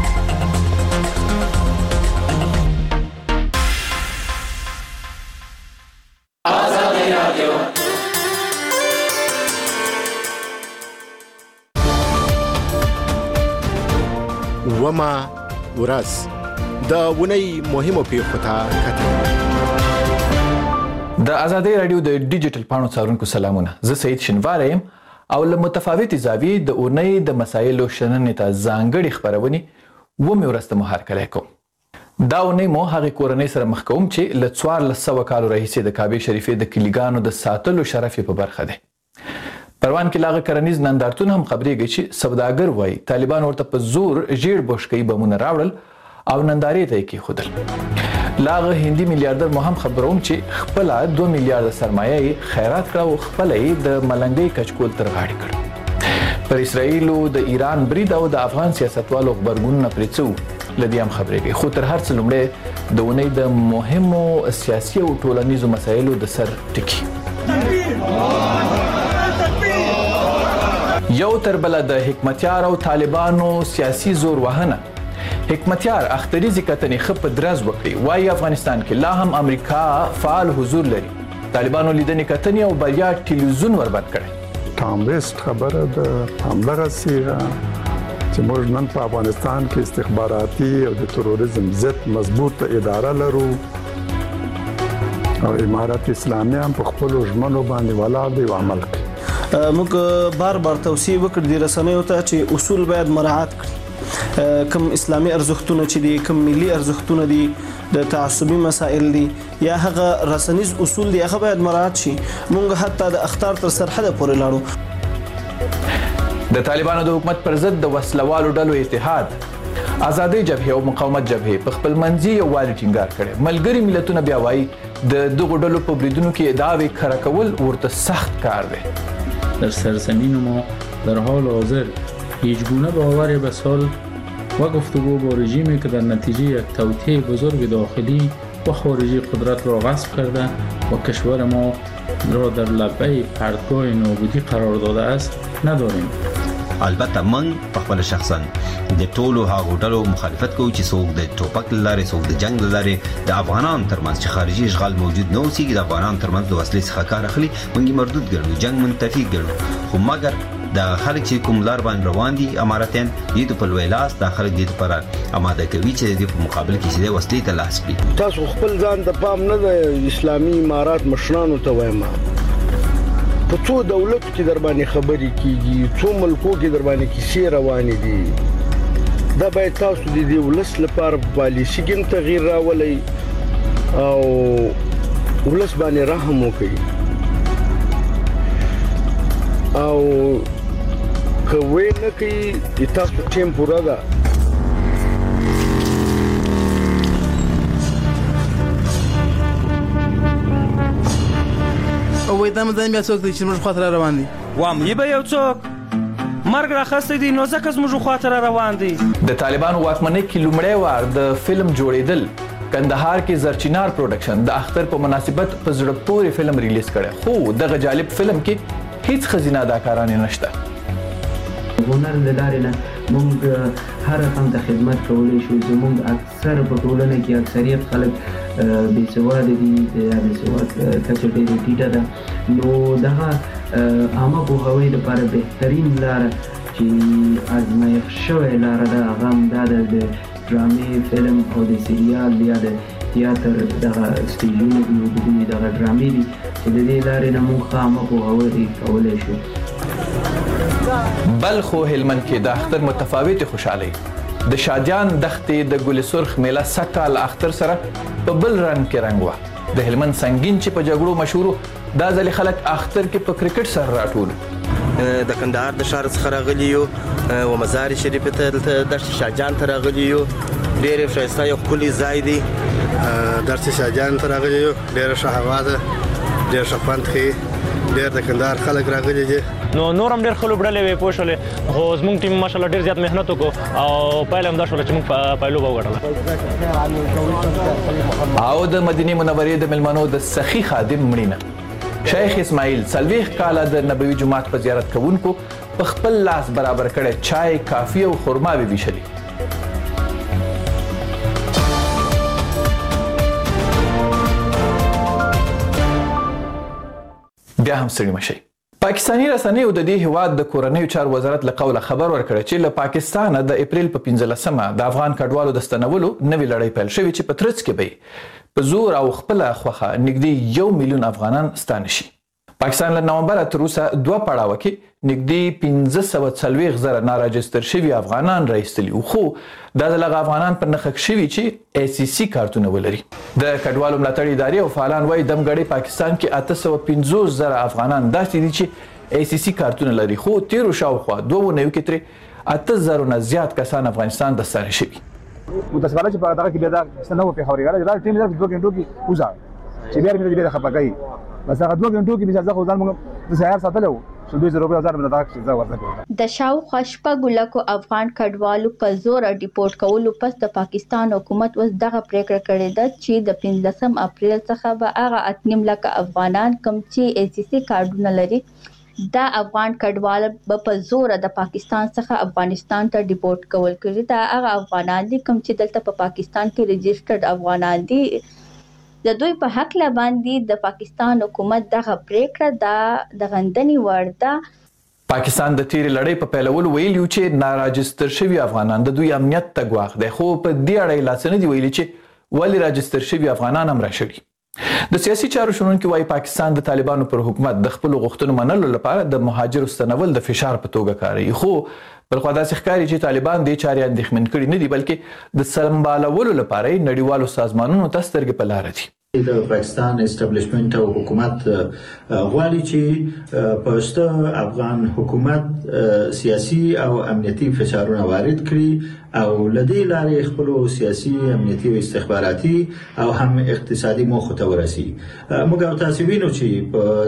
وما ورځ د ونی مهمو پیښو ته کتل. د ازادي رادیو د ډیجیټل پاڼو څارونکو سلامونه. زه سید شنوار یم او له متفاوتې زاویې د اونۍ د مسایلو شننې ته ځانګړې خبرونه ومې ورسته مو هرکلی کوم. دا اونۍ مو هغې کورنۍ سره مخ کوم چې له څوارلس سوه کالو راهیسې د کعبې شریفې د کلیګانو د ساتلو شرف یې په برخه دی. پروان کې لاغه کرنیز نندارتون هم خبرېږي چې سوداګر وایي طالبان ورته په زور ژیړ بوشکۍ بمونه راوړل او نندارې ته یې کېښودل. لاغه هندي میلیاردر مو هم خبروم چې خپله دوه میلیارده سرمایه یې خیرات کړه او خپله یې د ملنګۍ کچکول تر غاړې کړ. پر اسرائیلو د ایران برید او د افغان سیاستوالو غبرګونونه پرې څه وو له دې هم خبرېږي. خو تر هر څه لومړی د اونۍ د مهمو سیاسي او ټولنیزو مسایلو د سر ټکي. یو تر بله د حکمتیار او طالبانو سیاسي زور وهنه. حکمتیار اختریزي کتنې ښه په درز وکړي، وایي افغانستان کې لا هم امریکا فعال حضور لري. طالبانو لیدنې کتنې او بریا ټلویزیون وربند کړی. ټام ویسټ خبره د همدغسې چې موږ نن په افغانستان کې استخباراتي او د تروریزم ضد مضبوط اداره لرو او امارت اسلامي هم په خپلو ژمنو باندې ولاړ دی او عمل کوي. موږ بار بار توصیه وکړ د رسنیو ته چې اصول باید مراعات کړي، کوم اسلامي ارزښتونه چې دي، کوم ملي ارزښتونه دي، د تعصبي مسائل دي یا هغه رسنیز اصول دي، هغه باید مراعات شي. موږ حتی د اخطار تر سرحده پورې لاړو. د طالبانو د حکومت پر ضد د وسلوالو ډلو اتحاد، آزادۍ جبهې او مقاومت جبهې په خپل منځي یووالي ټینګار کړی. ملګري ملتونه بیا وایي د دغو ډلو په بریدونو کې ادعاوې کره کول ورته سخت کار دی. در سرزمین ما در حال حاضر هیچ گونه باور به سال و گفتگو با رژیمی که در نتیجه یک توطئه بزرگ داخلی و خارجی قدرت را غصب کرده و کشور ما را در لبه پرتگاه نابودی قرار داده است نداریم. البته من په خپل شخصا د ټولو هغو ډلو مخالفت کوي چې څوک د ټوپک لارې څوک د جنگ لارې د افغانانو ترمنځ چې خارجي اشغال موجود نه اوسېږي د افغانانو ترمنځ د وسلې څخه کار اخلي، موږ مردود ګڼو، جنگ منتفي ګڼو. خو مګر د خلک چې کوم لار باندې روان دي اماراتیان دې ته په لوی لاس د خلک دې لپاره اماده کوي چې دې په مقابل کې چې وسلې ته لاس کړي. تاسو خپل ځان د پام نه د اسلامي امارات مشرانو ته وایم په څو دولت کې در باندې خبرې کیږي، څو ملکو کې در باندې کیسې روانې دي. دا باید تاسو د دې ولس لپاره پالیسي کې تغییر راولئ او ولس باندې رحم وکړئ او کوي نه کوي تاسو ټیم پورا ده. او وای دا مدام بیا څوک دی چې موږ خاطر روان دي؟ وام یې به یو څوک مرګ راخسته دي نو ځکه موږ خاطر روان دي. د طالبانو واکمنۍ کې لومړی وار د فلم جوړېدل کندهار کې زرچینار پروډکشن د اختر په مناسبت په زړه پورې فلم ریلیز کړی، خو دغه جالب فلم کې هیڅ ښځینه اداکارانې نشته. هنر له لارې نه موږ هر رقم د خدمت کولی شو. زموږ اکثر په ټولنه کې اکثریت خلک بې سواده دي یا بې سواد کچه ډېره ټیټه ده، نو دغه عامه پوهاوي لپاره بهترین لاره چې ازمایښت شوې لاره ده هغه همدا ده د ډرامې، فلم او د سریال یا د تیاتر دغه سټیجونه دي، دغه ډرامې دي چې د دې لارې نه موږ ښه عامه پوهاوی کولی شو. بلخ او هلمند کې د اختر متفاوتې خوشحالۍ. د شادیان دښتې د ګل سرخ میله سږ اختر سره په بل رنګ کې رنګ وه. د هلمند سنگین چې په جګړو مشهور دا ځلې خلک اختر کې په کرکټ سره راټول. د کندهار د ښار څخه راغلي یو و مزار شریف ته دلته دښتې شاهجان ته راغلي یو، ډېر ښایسته یو ښکلی ځای دی. دښتې شاهجان ته راغلي یو، ډېره ښه هوا ده، ډېر ښه خوند ښیي، ډېر د کندهار خلک راغلي دي. نو نور هم ډېر ښه لوبډلې وې پوه شولې، خو زموږ ټیم ماشاءالله ډېر زیات محنت وکړو او پایله همدا شوله چې موږ پایلوبه وګټله. او د مدینې منورې د مېلمنو د سخي خادم مړینه. شیخ اسماعیل څلوېښت کاله د نبوي جومات په زیارت کوونکو په خپل لاس برابر کړی چای، کافي او خرما به ویشلي. بیا هم ستړي مشئ. پاکستاني رسنیو د دې هیواد د کورنیو چارو وزارت له قوله خبر ورکړی چې له پاکستانه د اپریل په پنځلسمه د افغان کډوالو د ستنولو نوې لړۍ پیل شوې چې په ترڅ کې به په زور او خپله خوښه نږدې یو میلیون افغانان ستانه شي. پاکستان له نومبره تر اوسه دوه پړاوه کې نږدې پنځه سوه څلوېښت زره ناراجستر شوي افغانان راایستلي وو، خو دا د هغه افغانان پر نښه شوي چې ای سی سی کارتونه ولري. د کډوالو ملاتړ ادارې او فعالان وایي دمګړۍ پاکستان کې اته سوه پنځوس زره افغانان داسې دي چې ای سی سی کارتونه لري، خو تیرو شاوخوا دوه اونیو کې ترې اته زرو نه زیات کسان افغانستان د ستانه شوي. متاسفانه چې په دغه کې بیا دا څه نه و پېښوري دا ټیم دوه غنټو کې وځه چې بیا مې بیا خپه کوي بس هغه دوه غنټو کې مې ځکه ځان موږ د سهار ساتلو شو دوه زره هزار باندې دا څه ورته د شاوخوا شپږ لکو افغان کډوالو په زور ډیپورټ کولو پس د پاکستان حکومت اوس دغه پریکړه کړې ده چې د پنځلسم اپریل څخه به هغه اتنیم لکه افغانان کوم چې ای سی سی کارډونه لري دا افغان کډوال به په زور د پاکستان څخه افغانستان ته ډیپورټ کول کړي. دا هغه افغانان دي کوم چې دلته په پاکستان کې ريجسترډ افغانان دي. د دوی په حق لا باندې د پاکستان حکومت دغه پریکړه دا د غندنې وړ ده. پاکستان د تیرې لړۍ په پیلولو ویلي چې ناراجستر شوي افغانان د دوی امنیت ته ګواښ دی، خو په دې اړه یې لا څه نه دي ویلي چې ولې راجستر شوي افغانان هم راشړي. د سیاسي چارو شنونکي وايي پاکستان د طالبانو پر حکومت د خپل غوښتنو منلو لپاره د مهاجرو ستنول د فشار په توګه کاروي، خو بلخوا داسې ښکاري چې طالبان دې چارې اندېښمن کړي نه دي بلکې د سمبالولو لپاره یې نړیوالو سازمانونو ته سترګې په لاره دي. د پاکستان اسټابلیشمنت او حکومت غواړي چې پښتو افغان حکومت سیاسي او امنیتي فشارونه وارد کړي او لدې لارې خپل سیاسي امنیتي او استخباراتي او هم اقتصادي موخو ته ورسي. موږ تاسو وینو چې په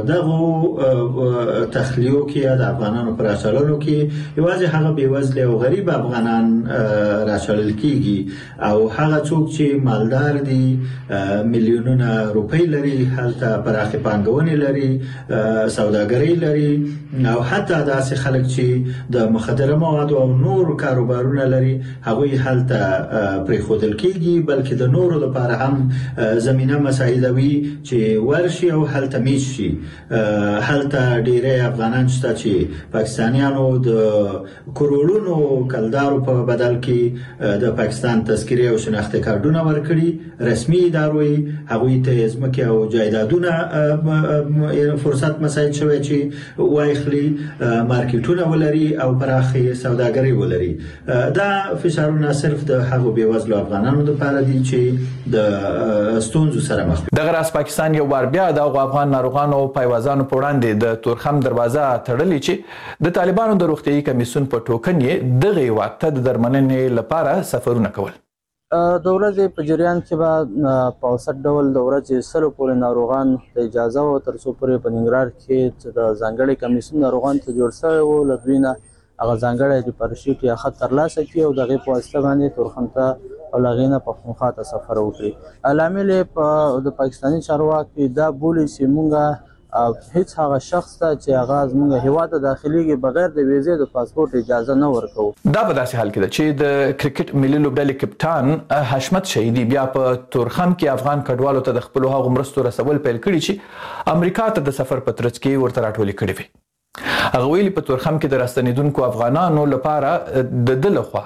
دغه تخلیو کې د افغانانو پر اصلونو کې یوازې هغه بیوزله او غریب افغانان راچلل کیږي او هغه څوک چې مالدار دي میلیونونه روپۍ لري، هلته پراخې پانګونې لري، سوداګري لري او حتی داسې خلک چې د مخدره موادو او نور کاروبارونه لري هغوی هلته پرېښودل کیږي، بلکې د نورو لپاره هم زمینه مساعدوي چې ورشي او هلته میش شي. هلته ډیری افغانان شته چې پاکستانیانو د کروڑونو کلدارو په بدل کې د پاکستان تذکرې او شناختی کارډونه ورکړي، رسمي ادارو هغوی ته ځمکې او جایدادونه فرصت مساعد شوی چې واخلي، مارکیټونه ولري او پراخې سوداګري ولري. دا فشارونه صرف د هغو بېوزلو افغانانو لپاره دي چې د ستونزو سره مخ دي. دغه راز پاکستان یو بار بیا د هغو افغان ناروغانو او پایوازانو په وړاندې د تورخم دروازه تړلې چې د طالبانو د روغتیايي کمیسیون په ټوکن یې دغه هېواد ته د درملنې لپاره سفرونه کول. د ورځې په جریان کې به په اوسط ډول د ورځې سلو پورې ناروغان ته اجازه وه تر څو پورې په ننګرهار کې د ځانګړي کمیسیون ناروغانو ته جوړ شوی و، له دوی نه هغه ځانګړی ریپارشیټ یا خط ترلاسه کړي او د هغې په واسطه باندې تورخم ته او له هغې نه پښتونخوا ته سفر وکړي. لامل یې په د پاکستاني چارواکي دا بولي چې مونږ هیڅ هغه شخص ته چې هغه زموږ هیواد ته داخليږي بغیر د ویزې د پاسپورت اجازه نه ورکوو. دا په داسې حال کې ده چې د کرکټ ملي لوبډلې کپټان حشمت شهیدي بیا په تورخم کې افغان کډوالو ته د خپلو هغو مرستو رسول پیل کړي چې امریکا ته د سفر په ترڅ کې ورته راټولې کړې وي. هغه ویلي په تورخم کې د راستنېدونکو افغانانو لپاره د ده لخوا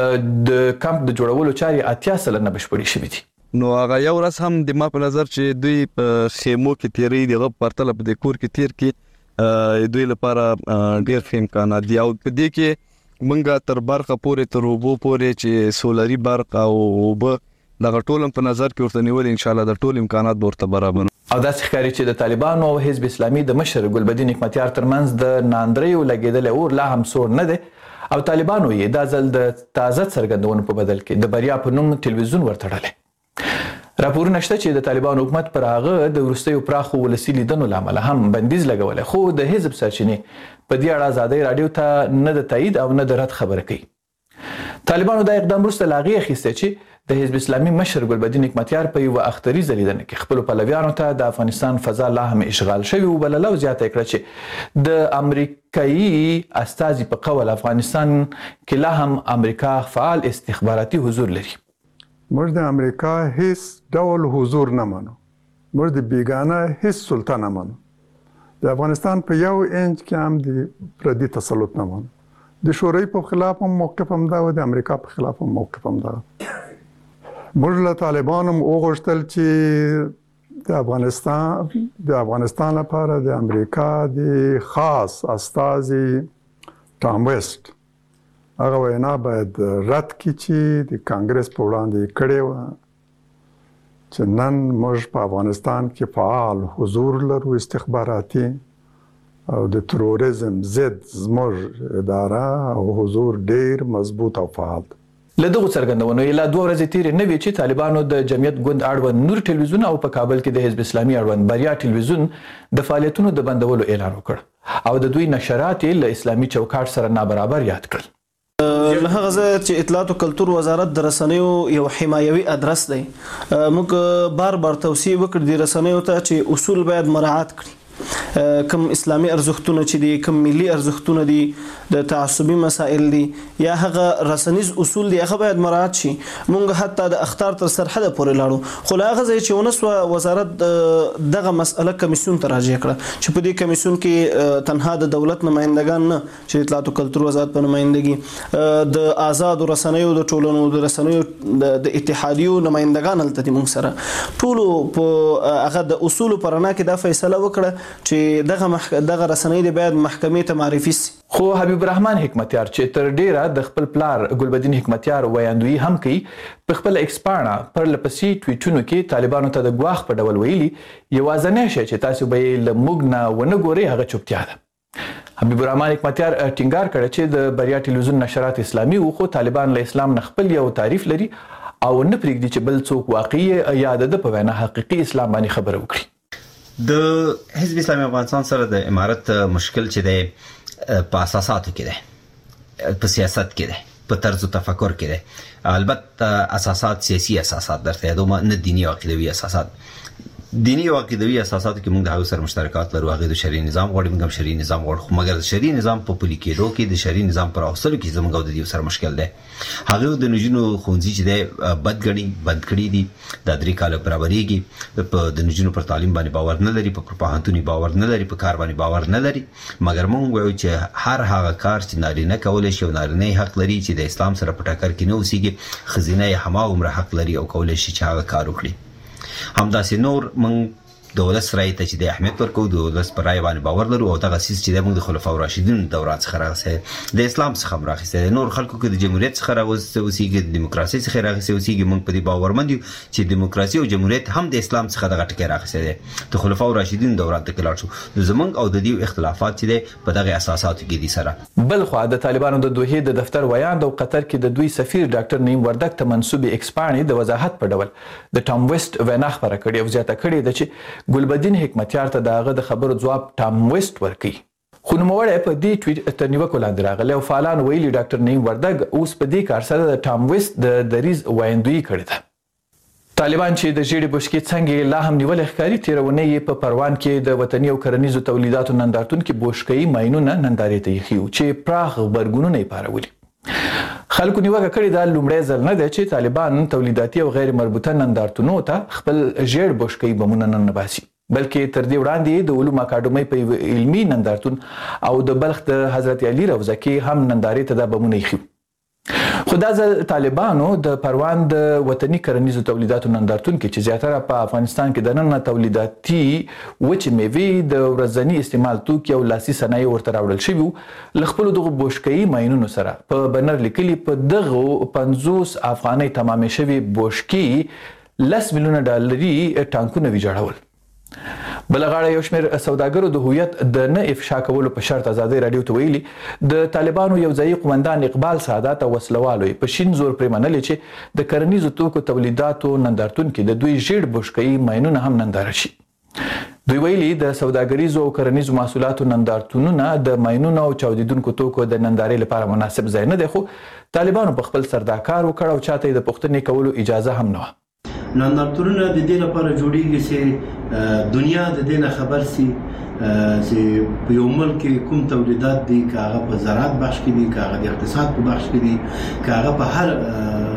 د کمپ د جوړولو چارې اتیا سلنه بشپړې شوي دي. نو هغه یو ورځ هم د ما په نظر چې دوی په خیمو کې تیری دغه پرتله په د کور کې تیر کې دوی لپاره ډیر ښه امکانات دي او په دې کې مونږه تر برخه پورې تر اوبو پورې چې سولري برق او اوبه دغه ټول په نظر کې ورته نیول ان شاء الله د ټول امکانات به ورته برابر. او داسې ښکاري چې د طالبانو او حزب اسلامي د مشر ګلبدین حکمتیار ترمنځ د ناندریو لګېدلی اور لا هم سوړ نه دی او طالبانو یې دا ځل د تازه څرګندونو په بدل کې د بریا په نوم تلویزیون ورتړلی. راپورونه شته چې د طالبانو حکومت پر هغه د وروستیو پراخو ولسي لیدنو له امله هم بندیز لګولی، خو د حزب سرچینې په دې اړه ازادۍ راډیو ته نه د تایید او نه د رد خبره کوي. طالبانو دا اقدام وروسته له هغې اخیستی چې د حزب اسلامي مشر ګلبدین حکمتیار په یوه اختریزه لیدنه کې خپلو پلویانو ته د افغانستان فضا لا هم اشغال شوي وبلله او زیاته یې کړه چې د امریکایي استازي په قول افغانستان کې لا هم امریکا فعال استخباراتي حضور لري. موږ د امریکا هیڅ ډول حضور نه منو، موږ د بیګانه هیڅ سلطه نه منو، د افغانستان په یو انچ کې هم د پردي تسلط نه منو، د شوروي په خلاف هم موقف هم دا و، د امریکا په خلاف هم موقف هم دا. موږ له طالبانو هم وغوښتل چې د افغانستان د افغانستان لپاره د امریکا د خاص استازي ټام ویسټ هغه وینا باید رد کړي چې د کانګرس په وړاندې کړې وه چې نن موږ په افغانستان کې فعال حضور لرو استخباراتي او د تروریزم ضد زموږ اداره او حضور ډیر مضبوط او فعال دی. له دغو څرګندونو یې لا دوه ورځې تېرې نه وې چې طالبانو د جمعیت ګوند اړوند نور ټلویزیون او په کابل کې د حزب اسلامي اړوند بریا ټلویزیون د فعالیتونو د بندولو اعلان وکړ او د دوی نشرات یې له اسلامي چوکاټ سره نابرابر یاد کړل. له هغه ځایه چې اطلاعات او کلتور وزارت د رسنیو یو حمایوي ادرس دی، موږ بار بار توصیه وکړو د رسنیو ته چې اصول باید مراعات کړي. کم اسلامي ارزښتونه چې دي کم ملي ارزښتونه دي د تعصبي مسائل دي یا هغه رسنیز اصول دي هغه باید مراعات شي. مونږ حتی د اخطار تر سرحده پورې لاړو خو لا هغه ځای چې ونسوه وزارت دغه مسأله کمیسیون ته راجع کړه چې په دې کمیسیون کې تنها د دولت نمائندگان نه چې اطلاعات او کلتور وزارت په نمائندګي د آزاد رسنیو د ټولنو د رسنیو د اتحادیو نمائندگان هلته دي مونږ سره ټولو په هغه د اصول پرنا کې دا فیصله وکړه چې دغه مح... دغه رسنۍ د باید محکمې ته معرفي سي. خو حبیب الرحمن حکمتیار چې تر ډیره د خپل پلار ګلبدین حکمتیار ویاندوی هم کوي په خپل ایکسپاڼه پر لپسې ټویټونو کې طالبانو ته د ګواښ په ډول ویلي یوازینی شی چې تاسو به یې له موږ نه ونه ګورئ هغه چوپتیا ده. حبیب الرحمن حکمتیار ټینګار کړی چې د بریا ټلویزیون نشرات اسلامي وو خو طالبان له اسلام نه خپل یو تعریف لري او نه پرېږدي چې بل څوک واقعي یا د په وینا حقیقي اسلام باندې خبره وکړي. د حزب اسلامي افغانستان سره د امارت مشکل چې دی په اساساتو کې دی په سیاست کې دی په طرز تفکر کې دی. البته اساسات سیاسي اساسات درته یادوم نه دینی او عقیدوي اساسات. دینی او عقیدوي اساساتو کې موږ د هغو سره مشترکات لرو هغه د شرعي نظام غواړي موږ هم شرعي نظام غواړو خو مګر د شرعي نظام په پلي کېدو کې د شرعي نظام پر اوسلو کې زموږ او د دې سره مشکل دی. هغه د نجونو ښوونځي چې دی بدګړي بند کړي دي د درې کاله برابرېږي په د نجونو پر تعلیم باندې باور نه لري په پوهنتون باور نه لري په کار باندې باور نه لري مګر موږ وایو چې هر هغه کار چې نارینه کولی شي او نارینه حق لري چې د اسلام سره په ټکر کې نه اوسېږي ښځینه یې هماغومره حق لري او کولی شي چې هغه کار وکړي. همداسې نور موږ د ولس رایې ته چې د اهمیت ورکوو د ولس پر رایې باندې باور لرو او دغه څیز چې دی موږ د خلفاء راشدینو دوران څخه راغلی د اسلام څخه هم راخیستی دی نور خلکو کې د جمهوریت څخه راوستی اوسېږي د دیموکراسۍ څخه راخیستی اوسېږي موږ په دې باورمند یو چې دیموکراسي او جمهوریت هم د اسلام څخه دغه ټکی راخیستی دی د خلفاء راشدینو دوران ته کې لاړ شو نو زموږ او د دې اختلافات چې دی په دغه اساساتو کې دي سره. بل خوا د طالبانو د دوحې د دفتر ویاند او قطر کې د دوی سفیر ډاکټر نعیم وردګ ته منسوبې ایکسپاڼې د وضاحت په ډول د ټام ویسټ وینا خپره کړې او زیاته کړې ده چې ګلبدین حکمتیار ته د هغه د خبرو ځواب ټام ویسټ ورکوي. خو نوموړی په دې ټویټ تر نیوکو لاندې راغلی او فعالان ویلي ډاکټر نعیم وردګ اوس په دې کار سره د ټام ویسټ د دریځ ویاندویي کړې ده. طالبان چې د ژیړې بشکې څنګه لا هم نیولې ښکاري تېره اونۍ یې په پروان کې د وطني او کرنیزو تولیداتو نندارتون کې بوشکه‌یي ماینونه نندارې ته ایښي وو چې پراخ غبرګونونه یې پارولي. خلکو نیوکه کړې ده لومړی ځل نه دی چې طالبان تولیداتي او غیر مربوطه نندارتونو ته خپل ژیړ بشکه‌یي بمونه ننباسي بلکې تر دې وړاندې د علومو اکاډمۍ په یو علمي نندارتون او د بلخ د حضرت علي روضه کې هم نندارې ته دا بمونه ایښي. خو دا ځل طالبانو د پروان د وطني کرنیزو تولیداتو نندارتون کې چې زیاتره په افغانستان کې دننه تولیداتي وچې میوې د ورځني استعمال توکي او لاسي صنایع ورته راوړل شوي وو له خپلو دغو بوشکه‌یي ماینونو سره په بنر لیکلي په دغو پنځوس افغانۍ تمامې شوي بوشکې لس میلیونه ډالري ټانکونه ویجاړول. بل غاړه یو شمېر سوداګرو د هویت د نه افشا کولو په شرط ازادۍ راډیو ته ویلي د طالبانو یو ځایي قومندان اقبال سعادت او وسلوالو په شین زور پرې منلې چې د کرنیزو توکو تولیداتو نندارتون کې د دوی ژیړ بشکه‌یي ماینونه هم ننداره شي. دوی ویلي د سوداګریزو او کرنیزو محصولاتو نندارتونونه د ماینونو او چاودیدونکو توکو د نندارې لپاره مناسب ځای نه دی خو طالبانو په خپل سر دا کار وکړ او چاته یې د پوښتنې کولو اجازه هم نه وه. نندارتونونه د دې لپاره جوړیږي چې دنیا د دې نه خبر سي چې په یو ملک کې کوم تولیدات دي که هغه په زراعت بخش کې دي که هغه د اقتصاد په بخش کې دي که هغه په هر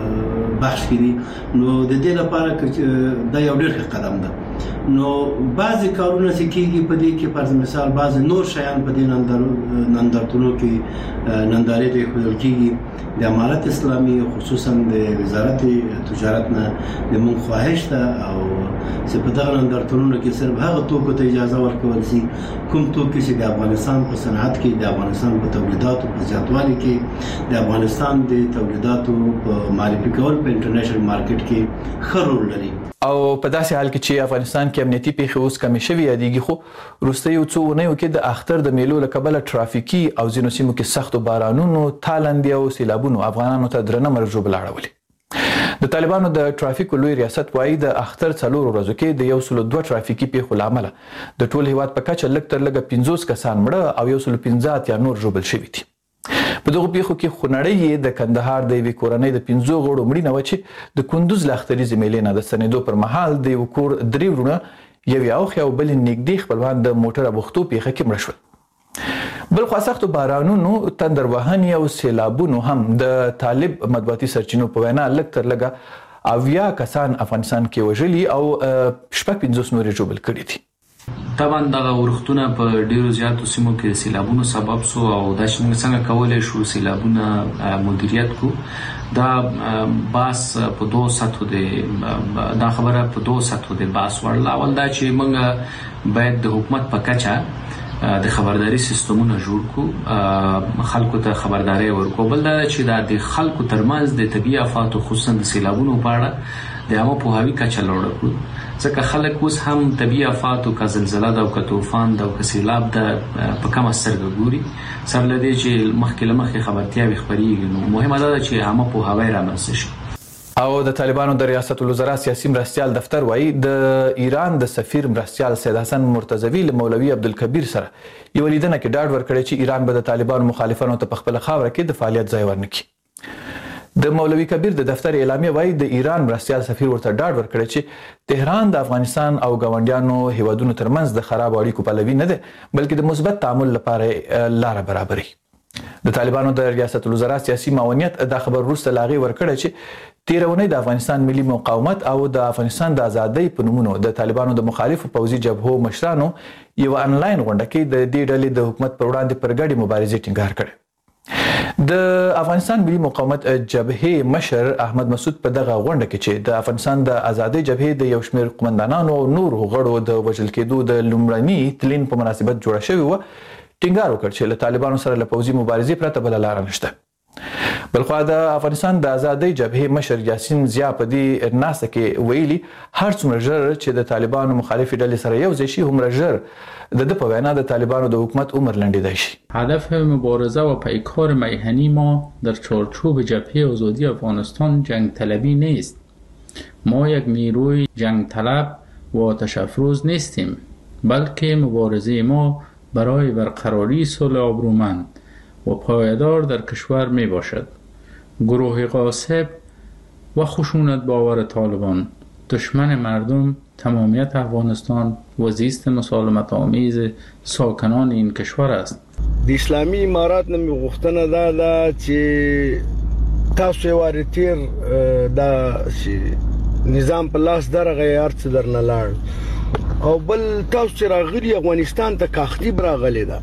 بخش کې دي نو د دې لپاره دا یو ډېر ښه قدم ده. نو بعضې کارونه چې کېږي په دې کې فرض مثال بعضې نور شیان په دې نندارتونو کې نندارې ته ایښودل کېږي. د امارت اسلامي خصوصا د وزارت تجارت نه د مونږ خواهش ده او چې په دغه نندارتونونو کې صرف هغه توکو ته اجازه ورکول شي کوم توکي چې د افغانستان په صنعت کې د افغانستان په تولیداتو په زیاتوالي کې د افغانستان د تولیداتو په معرفي کول په انټرنیشنل مارکیټ کې ښه رول لري. او په داسې حال کې چې افغانستان کې امنیتي پیښې اوس کمې شوي یادېږي خو وروستیو څو اونیو کې د اختر د میلو له کبله ټرافیکي او ځینو سیمو کې سختو بارانونو تالندې او سیلابونو افغانانو ته درنه مرجو بلاړولې. د طالبانو د ټرافیکو لوی ریاست وایي د اختر څلورو ورځو کې د یو سلو دوه ټرافیکي پیښو له امله د ټول هیواد په کچه لږ تر لږه پنځوس کسان مړه او یو سلو پنځه اتیا نور ژوبل شوي دي. په دغو پیښو کې خونړۍ یې د کندهار د یوې کورنۍ د پنځو غړو مړینه وه چې د کندوز له اختریزې میلې نه د ستنېدو پر مهال د یو کور درې وروڼه یو یاوخ او بل نږدې خپلوان د موټر ابوختو پیښه کې مړه شول. بل خو سختو بارانونو، تندر وهنې او سیلابونو هم د طالب مطبوعاتي سرچینو په وینا لږ تر لږه اویا کسان افغانستان کې وژلي او شپږ پنځوس نور یې ژوبل کړي دي. طبعا دغه ورښتونه په ډیرو زیاتو سیمو کې د سیلابونو سبب سو او دا چې موږ څنګه کولی شو سیلابونه مدیریت کو، دا باس په دوه سطحو دی، دا خبره په دوه سطحو دی باس وړل. اول دا چې موږ باید د حکومت په کچه د خبرداري سیستمونه جوړ کو، خلکو ته خبرداري ورکو. بل دا چې دا د خلکو ترمنځ د طبیعي آفاتو خصوصا د سیلابونو په اړه د عامه پوهاوي کچه لوړه کړو، ځکه خلک اوس هم طبیعي آفاتو که زلزله ده او که طوفان ده او که سیلاب ده په کمه سترګه ګوري، سره له دې چې مخکې له مخکې خبرتیاوې خپرېږي. نو مهمه دا ده چې عامه پوهاوی رامنځته شي. او د طالبانو د ریاست الوزرا سیاسي مرستیال دفتر وایي د ایران د سفیر مرستیال سید حسن مرتضوي له مولوي عبدالکبیر سره یوه لیدنه کې ډاډ ورکړی چې ایران به د طالبانو مخالفانو ته په خپله خاوره کې د فعالیت ځای ورنکړي. د مولوي کبیر د دفتر اعلامیه وایي د ایران مرستیال سفیر ورته ډاډ ورکړی چې تهران د افغانستان او ګاونډیانو هیوادونو ترمنځ د خراب اړیکو پلوي نه دی، بلکې د مثبت تعامل لپاره لاره برابروي. د طالبانو د ریاست الوزرا سیاسي معاونیت دا خبر وروسته له هغې ورکړی چې تېره اونۍ د افغانستان ملي مقاومت او د افغانستان د ازادۍ په نومونو د طالبانو د مخالفو پوځي جبهو مشرانو یوه انلاین غونډه کې د دې ډلې د حکومت پر وړاندې پر ګډې مبارزې ټینګار کړی. د افغانستان ملي مقاومت جبهې مشر احمد مسعود په دغه غونډه کې چې د افغانستان د ازادۍ جبهې د یو شمېر قومندانانو او نورو غړو د وژل کېدو د لومړني تلین په مناسبت جوړه شوې وه، ټینګار وکړ چې له طالبانو سره له پوځي مبارزې پرته بله لاره نشته. بلخوا د افغانستان د ازادۍ جبهې مشر یاسین ضیا په دې ناسته کې ویلي هر څومره ژر چې د طالبانو مخالفې ډلې سره یو ځای شي هومره ژر د ده په وینا د طالبانو د حکومت عمر لنډیدای شي. هدف مبارزه و پیکار میهنی ما در چارچوب جبهه آزادی افغانستان جنگ طلبی نیست. ما یک نیروی جنگ طلب و آتش افروز نیستیم، بلکه مبارزه ما برای برقراری صلح آبرومند و پایدار در کشور می باشد. گروه غاصب و خشونت باور طالبان دشمن مردم، تمامیت افغانستان و زیست مسالمت آمیز ساکنان این کشور است. د اسلامي امارات نه غوښتنه دا ده چې تاسو یې وارې تیر دا نظام په لاس درغی هر څه درنه لاړ، او بل تاسو چې راغلي افغانستان ته کاختیب راغلی ده،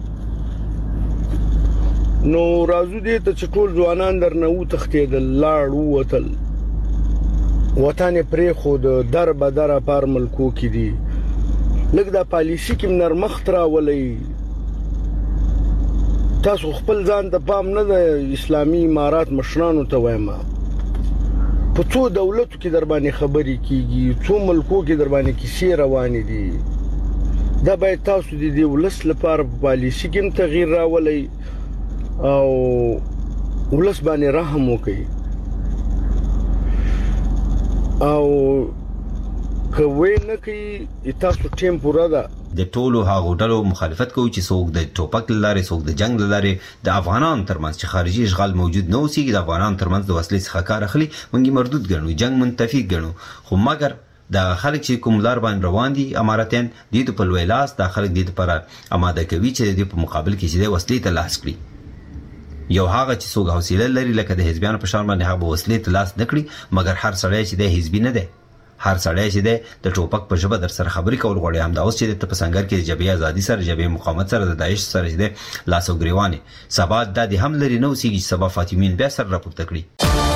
نو راځو دې ته چې ټول ځوانان درنه وتښتېدل، لاړ ووتل، وطن یې پرېښود، در به دره پر ملکو کې دي. لږ دا پالیسي کې نرمښت راولئ. تاسو خپل ځان ته پام نه د اسلامي امارات مشرانو ته وایم، په څو دولتو کې در باندې خبرې کیږي، څو ملکو کې در باندې کیسې روانې دي. دا باید تاسو د دې ولس لپاره په پالیسي کې هم تغییر راولئ او ولس باندې رحم وکړي، او که وې نه کوي تاسو ټیم پوره ده. د ټولو هغو ډلو مخالفت کوو چې څوک د ټوپک له لارې څوک د جنګ له لارې د افغانانو ترمنځ چې خارجي اشغال موجود نه اوسېږي د افغانانو ترمنځ د وسلې څخه کار اخلي، موږ یې مردود ګڼو، جنګ منتفي ګڼو. خو مګر دا خلک چې کوم لار باندې روان دي اماراتیان، دې ته په لوی لاس دا خلک دې لپاره اماده کوي چې د دې په مقابل کې چې د وسلې ته لاس کړي. یو هغه چې څوک حوصله لري لکه د حزبیانو په شان باندې هغه وسلې ته لاس نه کړي، مګر هر سړی چې د حزبي نه دی، هر سړی چې دی د ټوپک په ژبه در سره خبرې کول غواړي، همدا اوس چې ته په سنګر کې د جبهې ازادي سره، جبهې مقاومت سره، د داعش سره چې دی لاس او ګریوان یې، سبا دا دې هم لرې نه اوسېږي چې سبا فاطمین بیا سر راپورته کړي.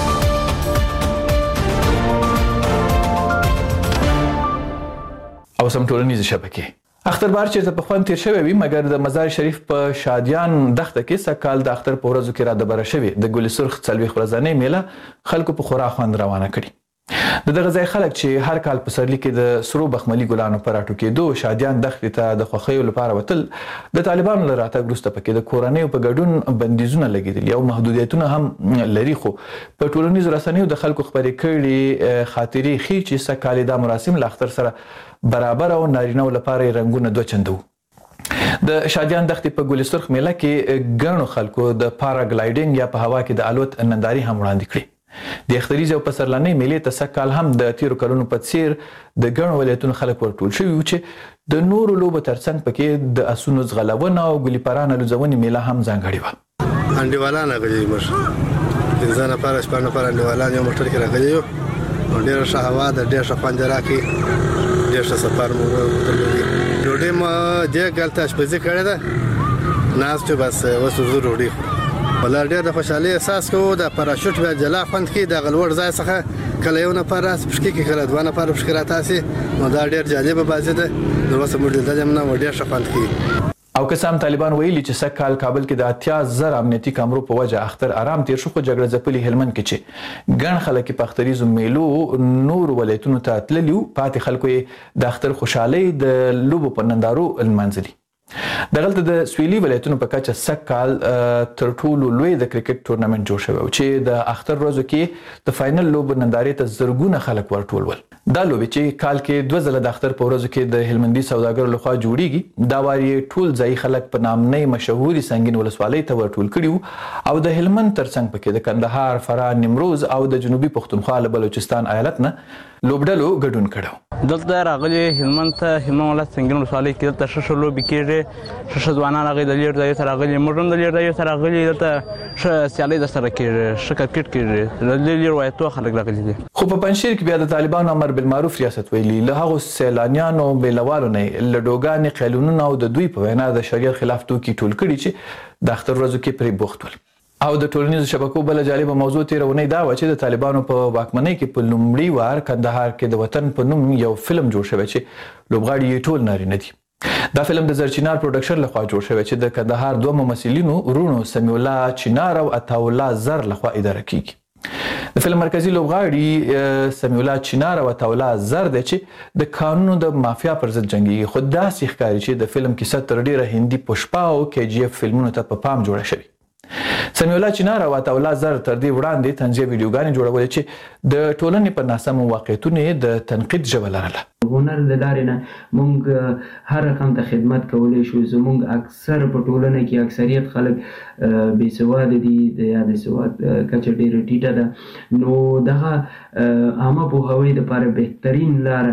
او سم ټولنیزې شبکې اختربار چې په خوند تیر شوی وي، مګر د مزار شریف په شادیان دښته کې سکال د اختر په ورځو کې را دبره شوی د ګل سرخ څلوېښت ورځنۍ میله خلکو په خورا خوند روانه کړي. د دغه ځای خلک چې هر کال په سرلی کې د سرو بخملي ګلانو په راټوکېدو شادیان دښتې ته د خوښیو لپاره وتل، د طالبانو له راتګ وروسته پکې د کورنیو په ګډون بندیزونه لګېدلي او محدودیتونه هم لري. خو په ټولنیزو رسنیو د خلکو خپرې کړي خاطرې ښیي چې سږکال دا مراسم له اختر سره برابر او نارینهو لپاره رنګونه دوه چنده وو. د شادیان دښتې په ګل سرخ میله کې ګڼو خلکو د پاراګلایډینګ یا په هوا کې د الوت نندارې هم وړاندې کړې. د اختریز او پسرلانۍ میلې ته سږ کال هم د تیرو کلونو په څیر د ګڼو ولایتونو خلک ورټول شوي وو چې د نورو لوبو ترڅنګ پکې د اسونو ځغلونه او ګلي پرانه لوځونې میله هم ځانګړې وه. انډیوالان راغلي موږ پنځه نفره شپږ نفره انډیوالان یو موټر کې راغلي یو نو ډېره ښه هوا ده ډېر ښه خوند یې راکړي ډېر ښه سفر مو درلودی. ډوډۍ مو دې کال ته اشپزي کړې ده ناست بس اوس زه ډوډۍ خورم. ولا ډېر د خوشحالۍ احساس کوو د پاراشوټ بیا جلا خوند کوي د غلوړ ځای څخه کله یو نفر راسي پښکې کې کله دوه نفر پښکې راتاسي نو دا ډېر جالبه بازي ده نو اوس موږ لیدلی یم نه ډېر ښه خوند کوي. او که څه هم طالبان ویلي چې سږ کال کابل کې د اتیا زره امنیتي کامرو په وجه اختر آرام تیر شو خو جګړه ځپلي هلمند کې چې ګڼ خلک په اختریزو میلو نورو ولایتونو ته تللي وو پاتې خلکو یې د اختر خوشحالۍ د لوبو په نندارو لمانځلي. دغلته د سویلي ولایتونو په کچه سږ کال تر ټولو لوی د کرکټ تورنمنټ جوړ شوی و چې د اختر ورځو کې د فاینل لوبو نندارې ته زرګونه خلک ورټول ول. دا لوبې چې کال کې دوه ځله د اختر په ورځو کې د هلمندي سوداګرو لخوا جوړیږي دا وار یې ټول ځایي خلک په نامنۍ مشهوري سنګین ولسوالۍ ته ورټول کړي وو او د هلمند ترڅنګ پکې د کندهار، فراه، نیمروز او د جنوبي پښتونخوا له بلوچستان ایالت نه لوبډلو ګډون کړو. دلته راغلي هلمند ته هلمند ولایت سنګین ولسوالۍ کې دلته ښه ښه لوبې کېږي ښه ښه ځوانان راغلي د لېر ځایو ته راغلي موږ هم د لېر ځایو ته راغلي دلته ښه سیالۍ درسره کېږي ښه کرکټ کېږي د لېر ولایتو خلک راغلي دي. خو په پنجشیر کې بیا د طالبانو امر بالمعروف ریاست ویلي له هغو سیلانیانو بیلوالو نه له ډوګانې قیلونونه او د دوی په وینا د شریعت خلاف توکي ټول کړي چې د اختر ورځو کې پرې بوخت ول. او د ټولنیزو شبکو بل جالبه موضوع تیرونی دا و چې د طالبانو په واکمنۍ کې په لومړي وار کندهار کې د وطن په نوم یو فلم جوړ شوی چې لوبغاړي یې ټول نارینه دي. دا فلم د زرچینار پروډکشن لخوا جوړ شوی چې د کندهار دوه ممثلینو رونو سمیع الله چینار او عطاالله زر لخوا اداره کیږي. د فلم مرکزی لوبغاړي سمیع الله چینار او عطاالله زر دی چې د قانونو د مافیا پر ضد جنګي خو داسې ښکاري چې د فلم کیسه تر ډیره هندي پشپا او کې جی اف فلمونو ته په پام جوړه شوی. سمیع الله چینار او عطاالله زر تر دې وړاندې طنزیه ویډیوګانې جوړولې چې د ټولنې په ناسمو واقعیتونو د تنقید ژبه لرله. هنر د لارې نه موږ هر رقم ته خدمت کولی شو. زموږ اکثر په ټولنه کې اکثریت خلک بې سواده دي یا د سواد کچه ډېره ټیټه ده نو دغه عامه پوهاوي دپاره بهترین لاره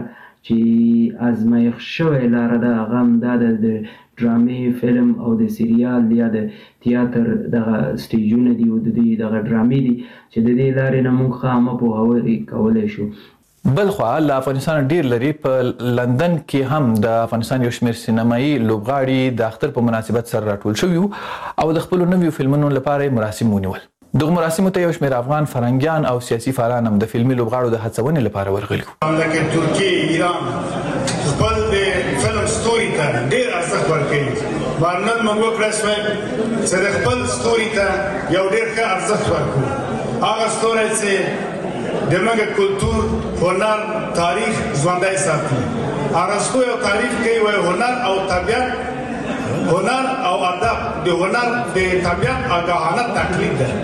چې ازمایښت شوې لاره ده هغه همدا ده د ډرامې فلم او د سریال یا د تیاتر دغه سټیجونه دي او د دې دغه ډرامې دي چې د دې لارې نه موږ ښه عامه پوهاوی کولی شو. بل خوا له افغانستان ډیر لري په لندن کې هم د افغانستان یو شمېر سینمایي لوبغاړي د اختر په مناسبت سره راټول شوي او د خپلو نویو فلمونو لپاره مراسم ونیول. دغه مراسمو ته یو شمېر افغان فرهنګیان او سیاسي فعالان هم د فلمي لوبغاړو د هڅونې لپاره ورغلي وو. لکه ترکیه، ایران خپل د فلم ستوري ته ډېر ارزښت ورکوي. بارنن موږ وکړی شوی چې د خپل ستوري ته یو ډېر ښه ارزښت ورکړو. هغه ستوری چې د موږ کلتور، هنر، تاریخ ژوندی ساتي. ارسطو یو تعریف کوي وایي هنر او طبیعت هنر او ادب د هنر د طبیعت آګاهانه تقلید ده.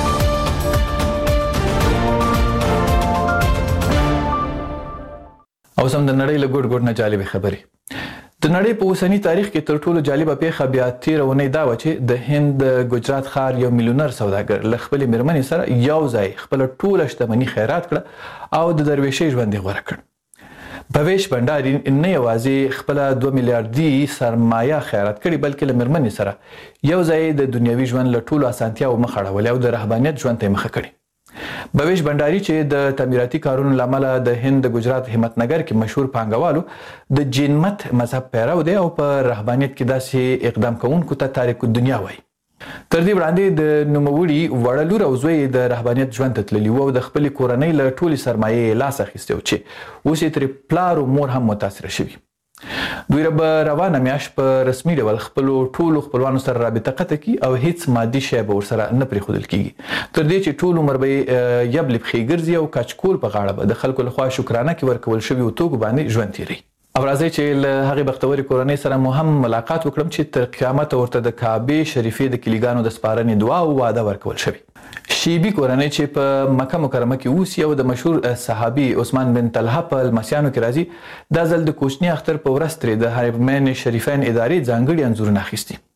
اوس هم د نړۍ له ګوټ ګوټ نه جالبې خبرې. د نړۍ په اوسني تاریخ کې تر ټولو جالبه پیښه بیا تېره اونۍ دا وه چې د هند د ګجرات ښار یو میلیونر سوداګر له خپلې مېرمنې سره یو ځای خپله ټوله شتمني خیرات کړه او د درویشۍ ژوند یې غوره کړ. بویش بنډاري نه یوازې خپله دوه میلیارډي سرمایه خیرات کړې بلکې له مېرمنې سره یو ځای د دنیوي ژوند له ټولو اسانتیاوو مخ اړولې او د رهبانیت ژوند ته یې مخه کړې. بویش بنډاري چې د تعمیراتي کارونو له امله د هند د ګجرات همت نګر کې مشهور پانګوالو د جین مت مذهب پیرو دی او په رهبانیت کې داسې اقدام کوونکو ته تاریک الدنیا وایي. تر دې وړاندې د نوموړي وړه لور او زوی د رهبانیت ژوند ته تللي وو او د خپلې کورنۍ له ټولې سرمایې یې لاس اخیستی و چې اوس یې ترې پلار او مور هم متاثره شوي. دوی به روانه میاشت په رسمي ډول خپلو ټولو خپلوانو سره رابطه قطع کړي او هیڅ مادي شی به ورسره نه پرېښودل کیږي تر دې چې ټول عمر به یې یبلې پښې ګرځي او کچکول په غاړه به د خلکو لخوا شکرانه کې ورکول شویو توکو باندې ژوند تېروي. او راځئ چې له هغې بختورې کورنۍ سره مو هم ملاقات وکړم چې تر قیامته ورته د کعبې شریفې د کلیګانو د سپارنې دعا او واده ورکول شوي. شیبي کورنۍ چې په مکه مکرمه کې اوسي او د مشهور صحابي عثمان بن طلحه په لمسیانو کې راځي دا ځل د کوچني اختر په ورځ ترې د حرمین شریفین ادارې ځانګړي انځورونه اخیستي.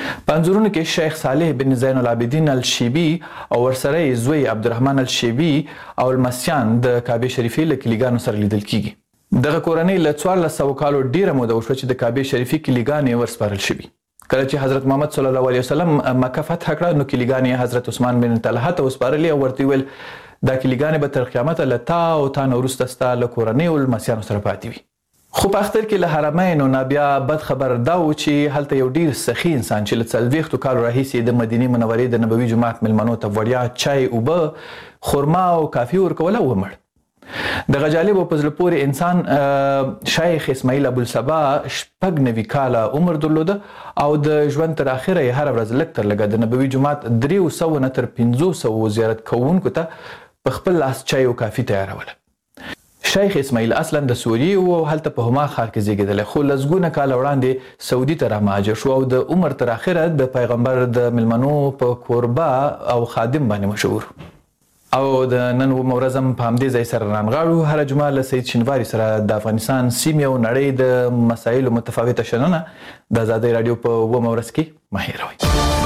په انځورونو کې شیخ صالح بن زین العابدین الشیبی او ورسره یې زوی عبدالرحمن الشیبی او المسیان د کعبې شریفې له کلیګانو سره لیدل کیږي. دغه کورنۍ له څوارلس سوه کالو ډیره موده وشوه چې د کعبې شریفې کلیګانې ورسپارل شوي. کله چې حضرت محمد صلی الله علیه وسلم مکه فتح کړه نو کلیګانې حضرت عثمان بن طلحه ته وسپارلې او ورته ویل دا کلیګانې به تر قیامته له تا او تا نه وروسته ستا له کورنیو لمسیانو سره پاتې وي. خو په اختر کې له حرمینو نه بیا بد خبر دا و چې هلته یو ډیر سخي انسان چې له څلوېښتو کالو راهیسې د مدینې منورې د نبوي جومات میلمنو ته وړیا چای، اوبه، خرما او کافي ورکوله ومړ. دغه جالب او په زړه پورې انسان شیخ اسماعیل ابوالصبا شپږ نوي کاله عمر درلوده او د ژوند تر اخره یې هره ورځ لږ تر لږه د نبوي جومات دریو سوو نه تر پنځو سوو زیارت کوونکو ته په خپل لاس چای او کافي تیاروله. شیخ اسماعیل اصلا د سوریې و او هلته په هما ښار کې زیږېدلی خو لسګونه کاله وړاندې سعودي ته رامهاجر شو او د عمر تر اخره د پیغمبر د میلمنو په کوربه او خادم باندې مشهور. او د نن اومه ورځ هم په همدې ځای سره رانغاړو. هره جمعه له سید شینواري سره د افغانستان سیمې او نړۍ د مسایلو متفاوته شننه د ازادۍ راډیو په اومه ورځ کې مه هېروئ.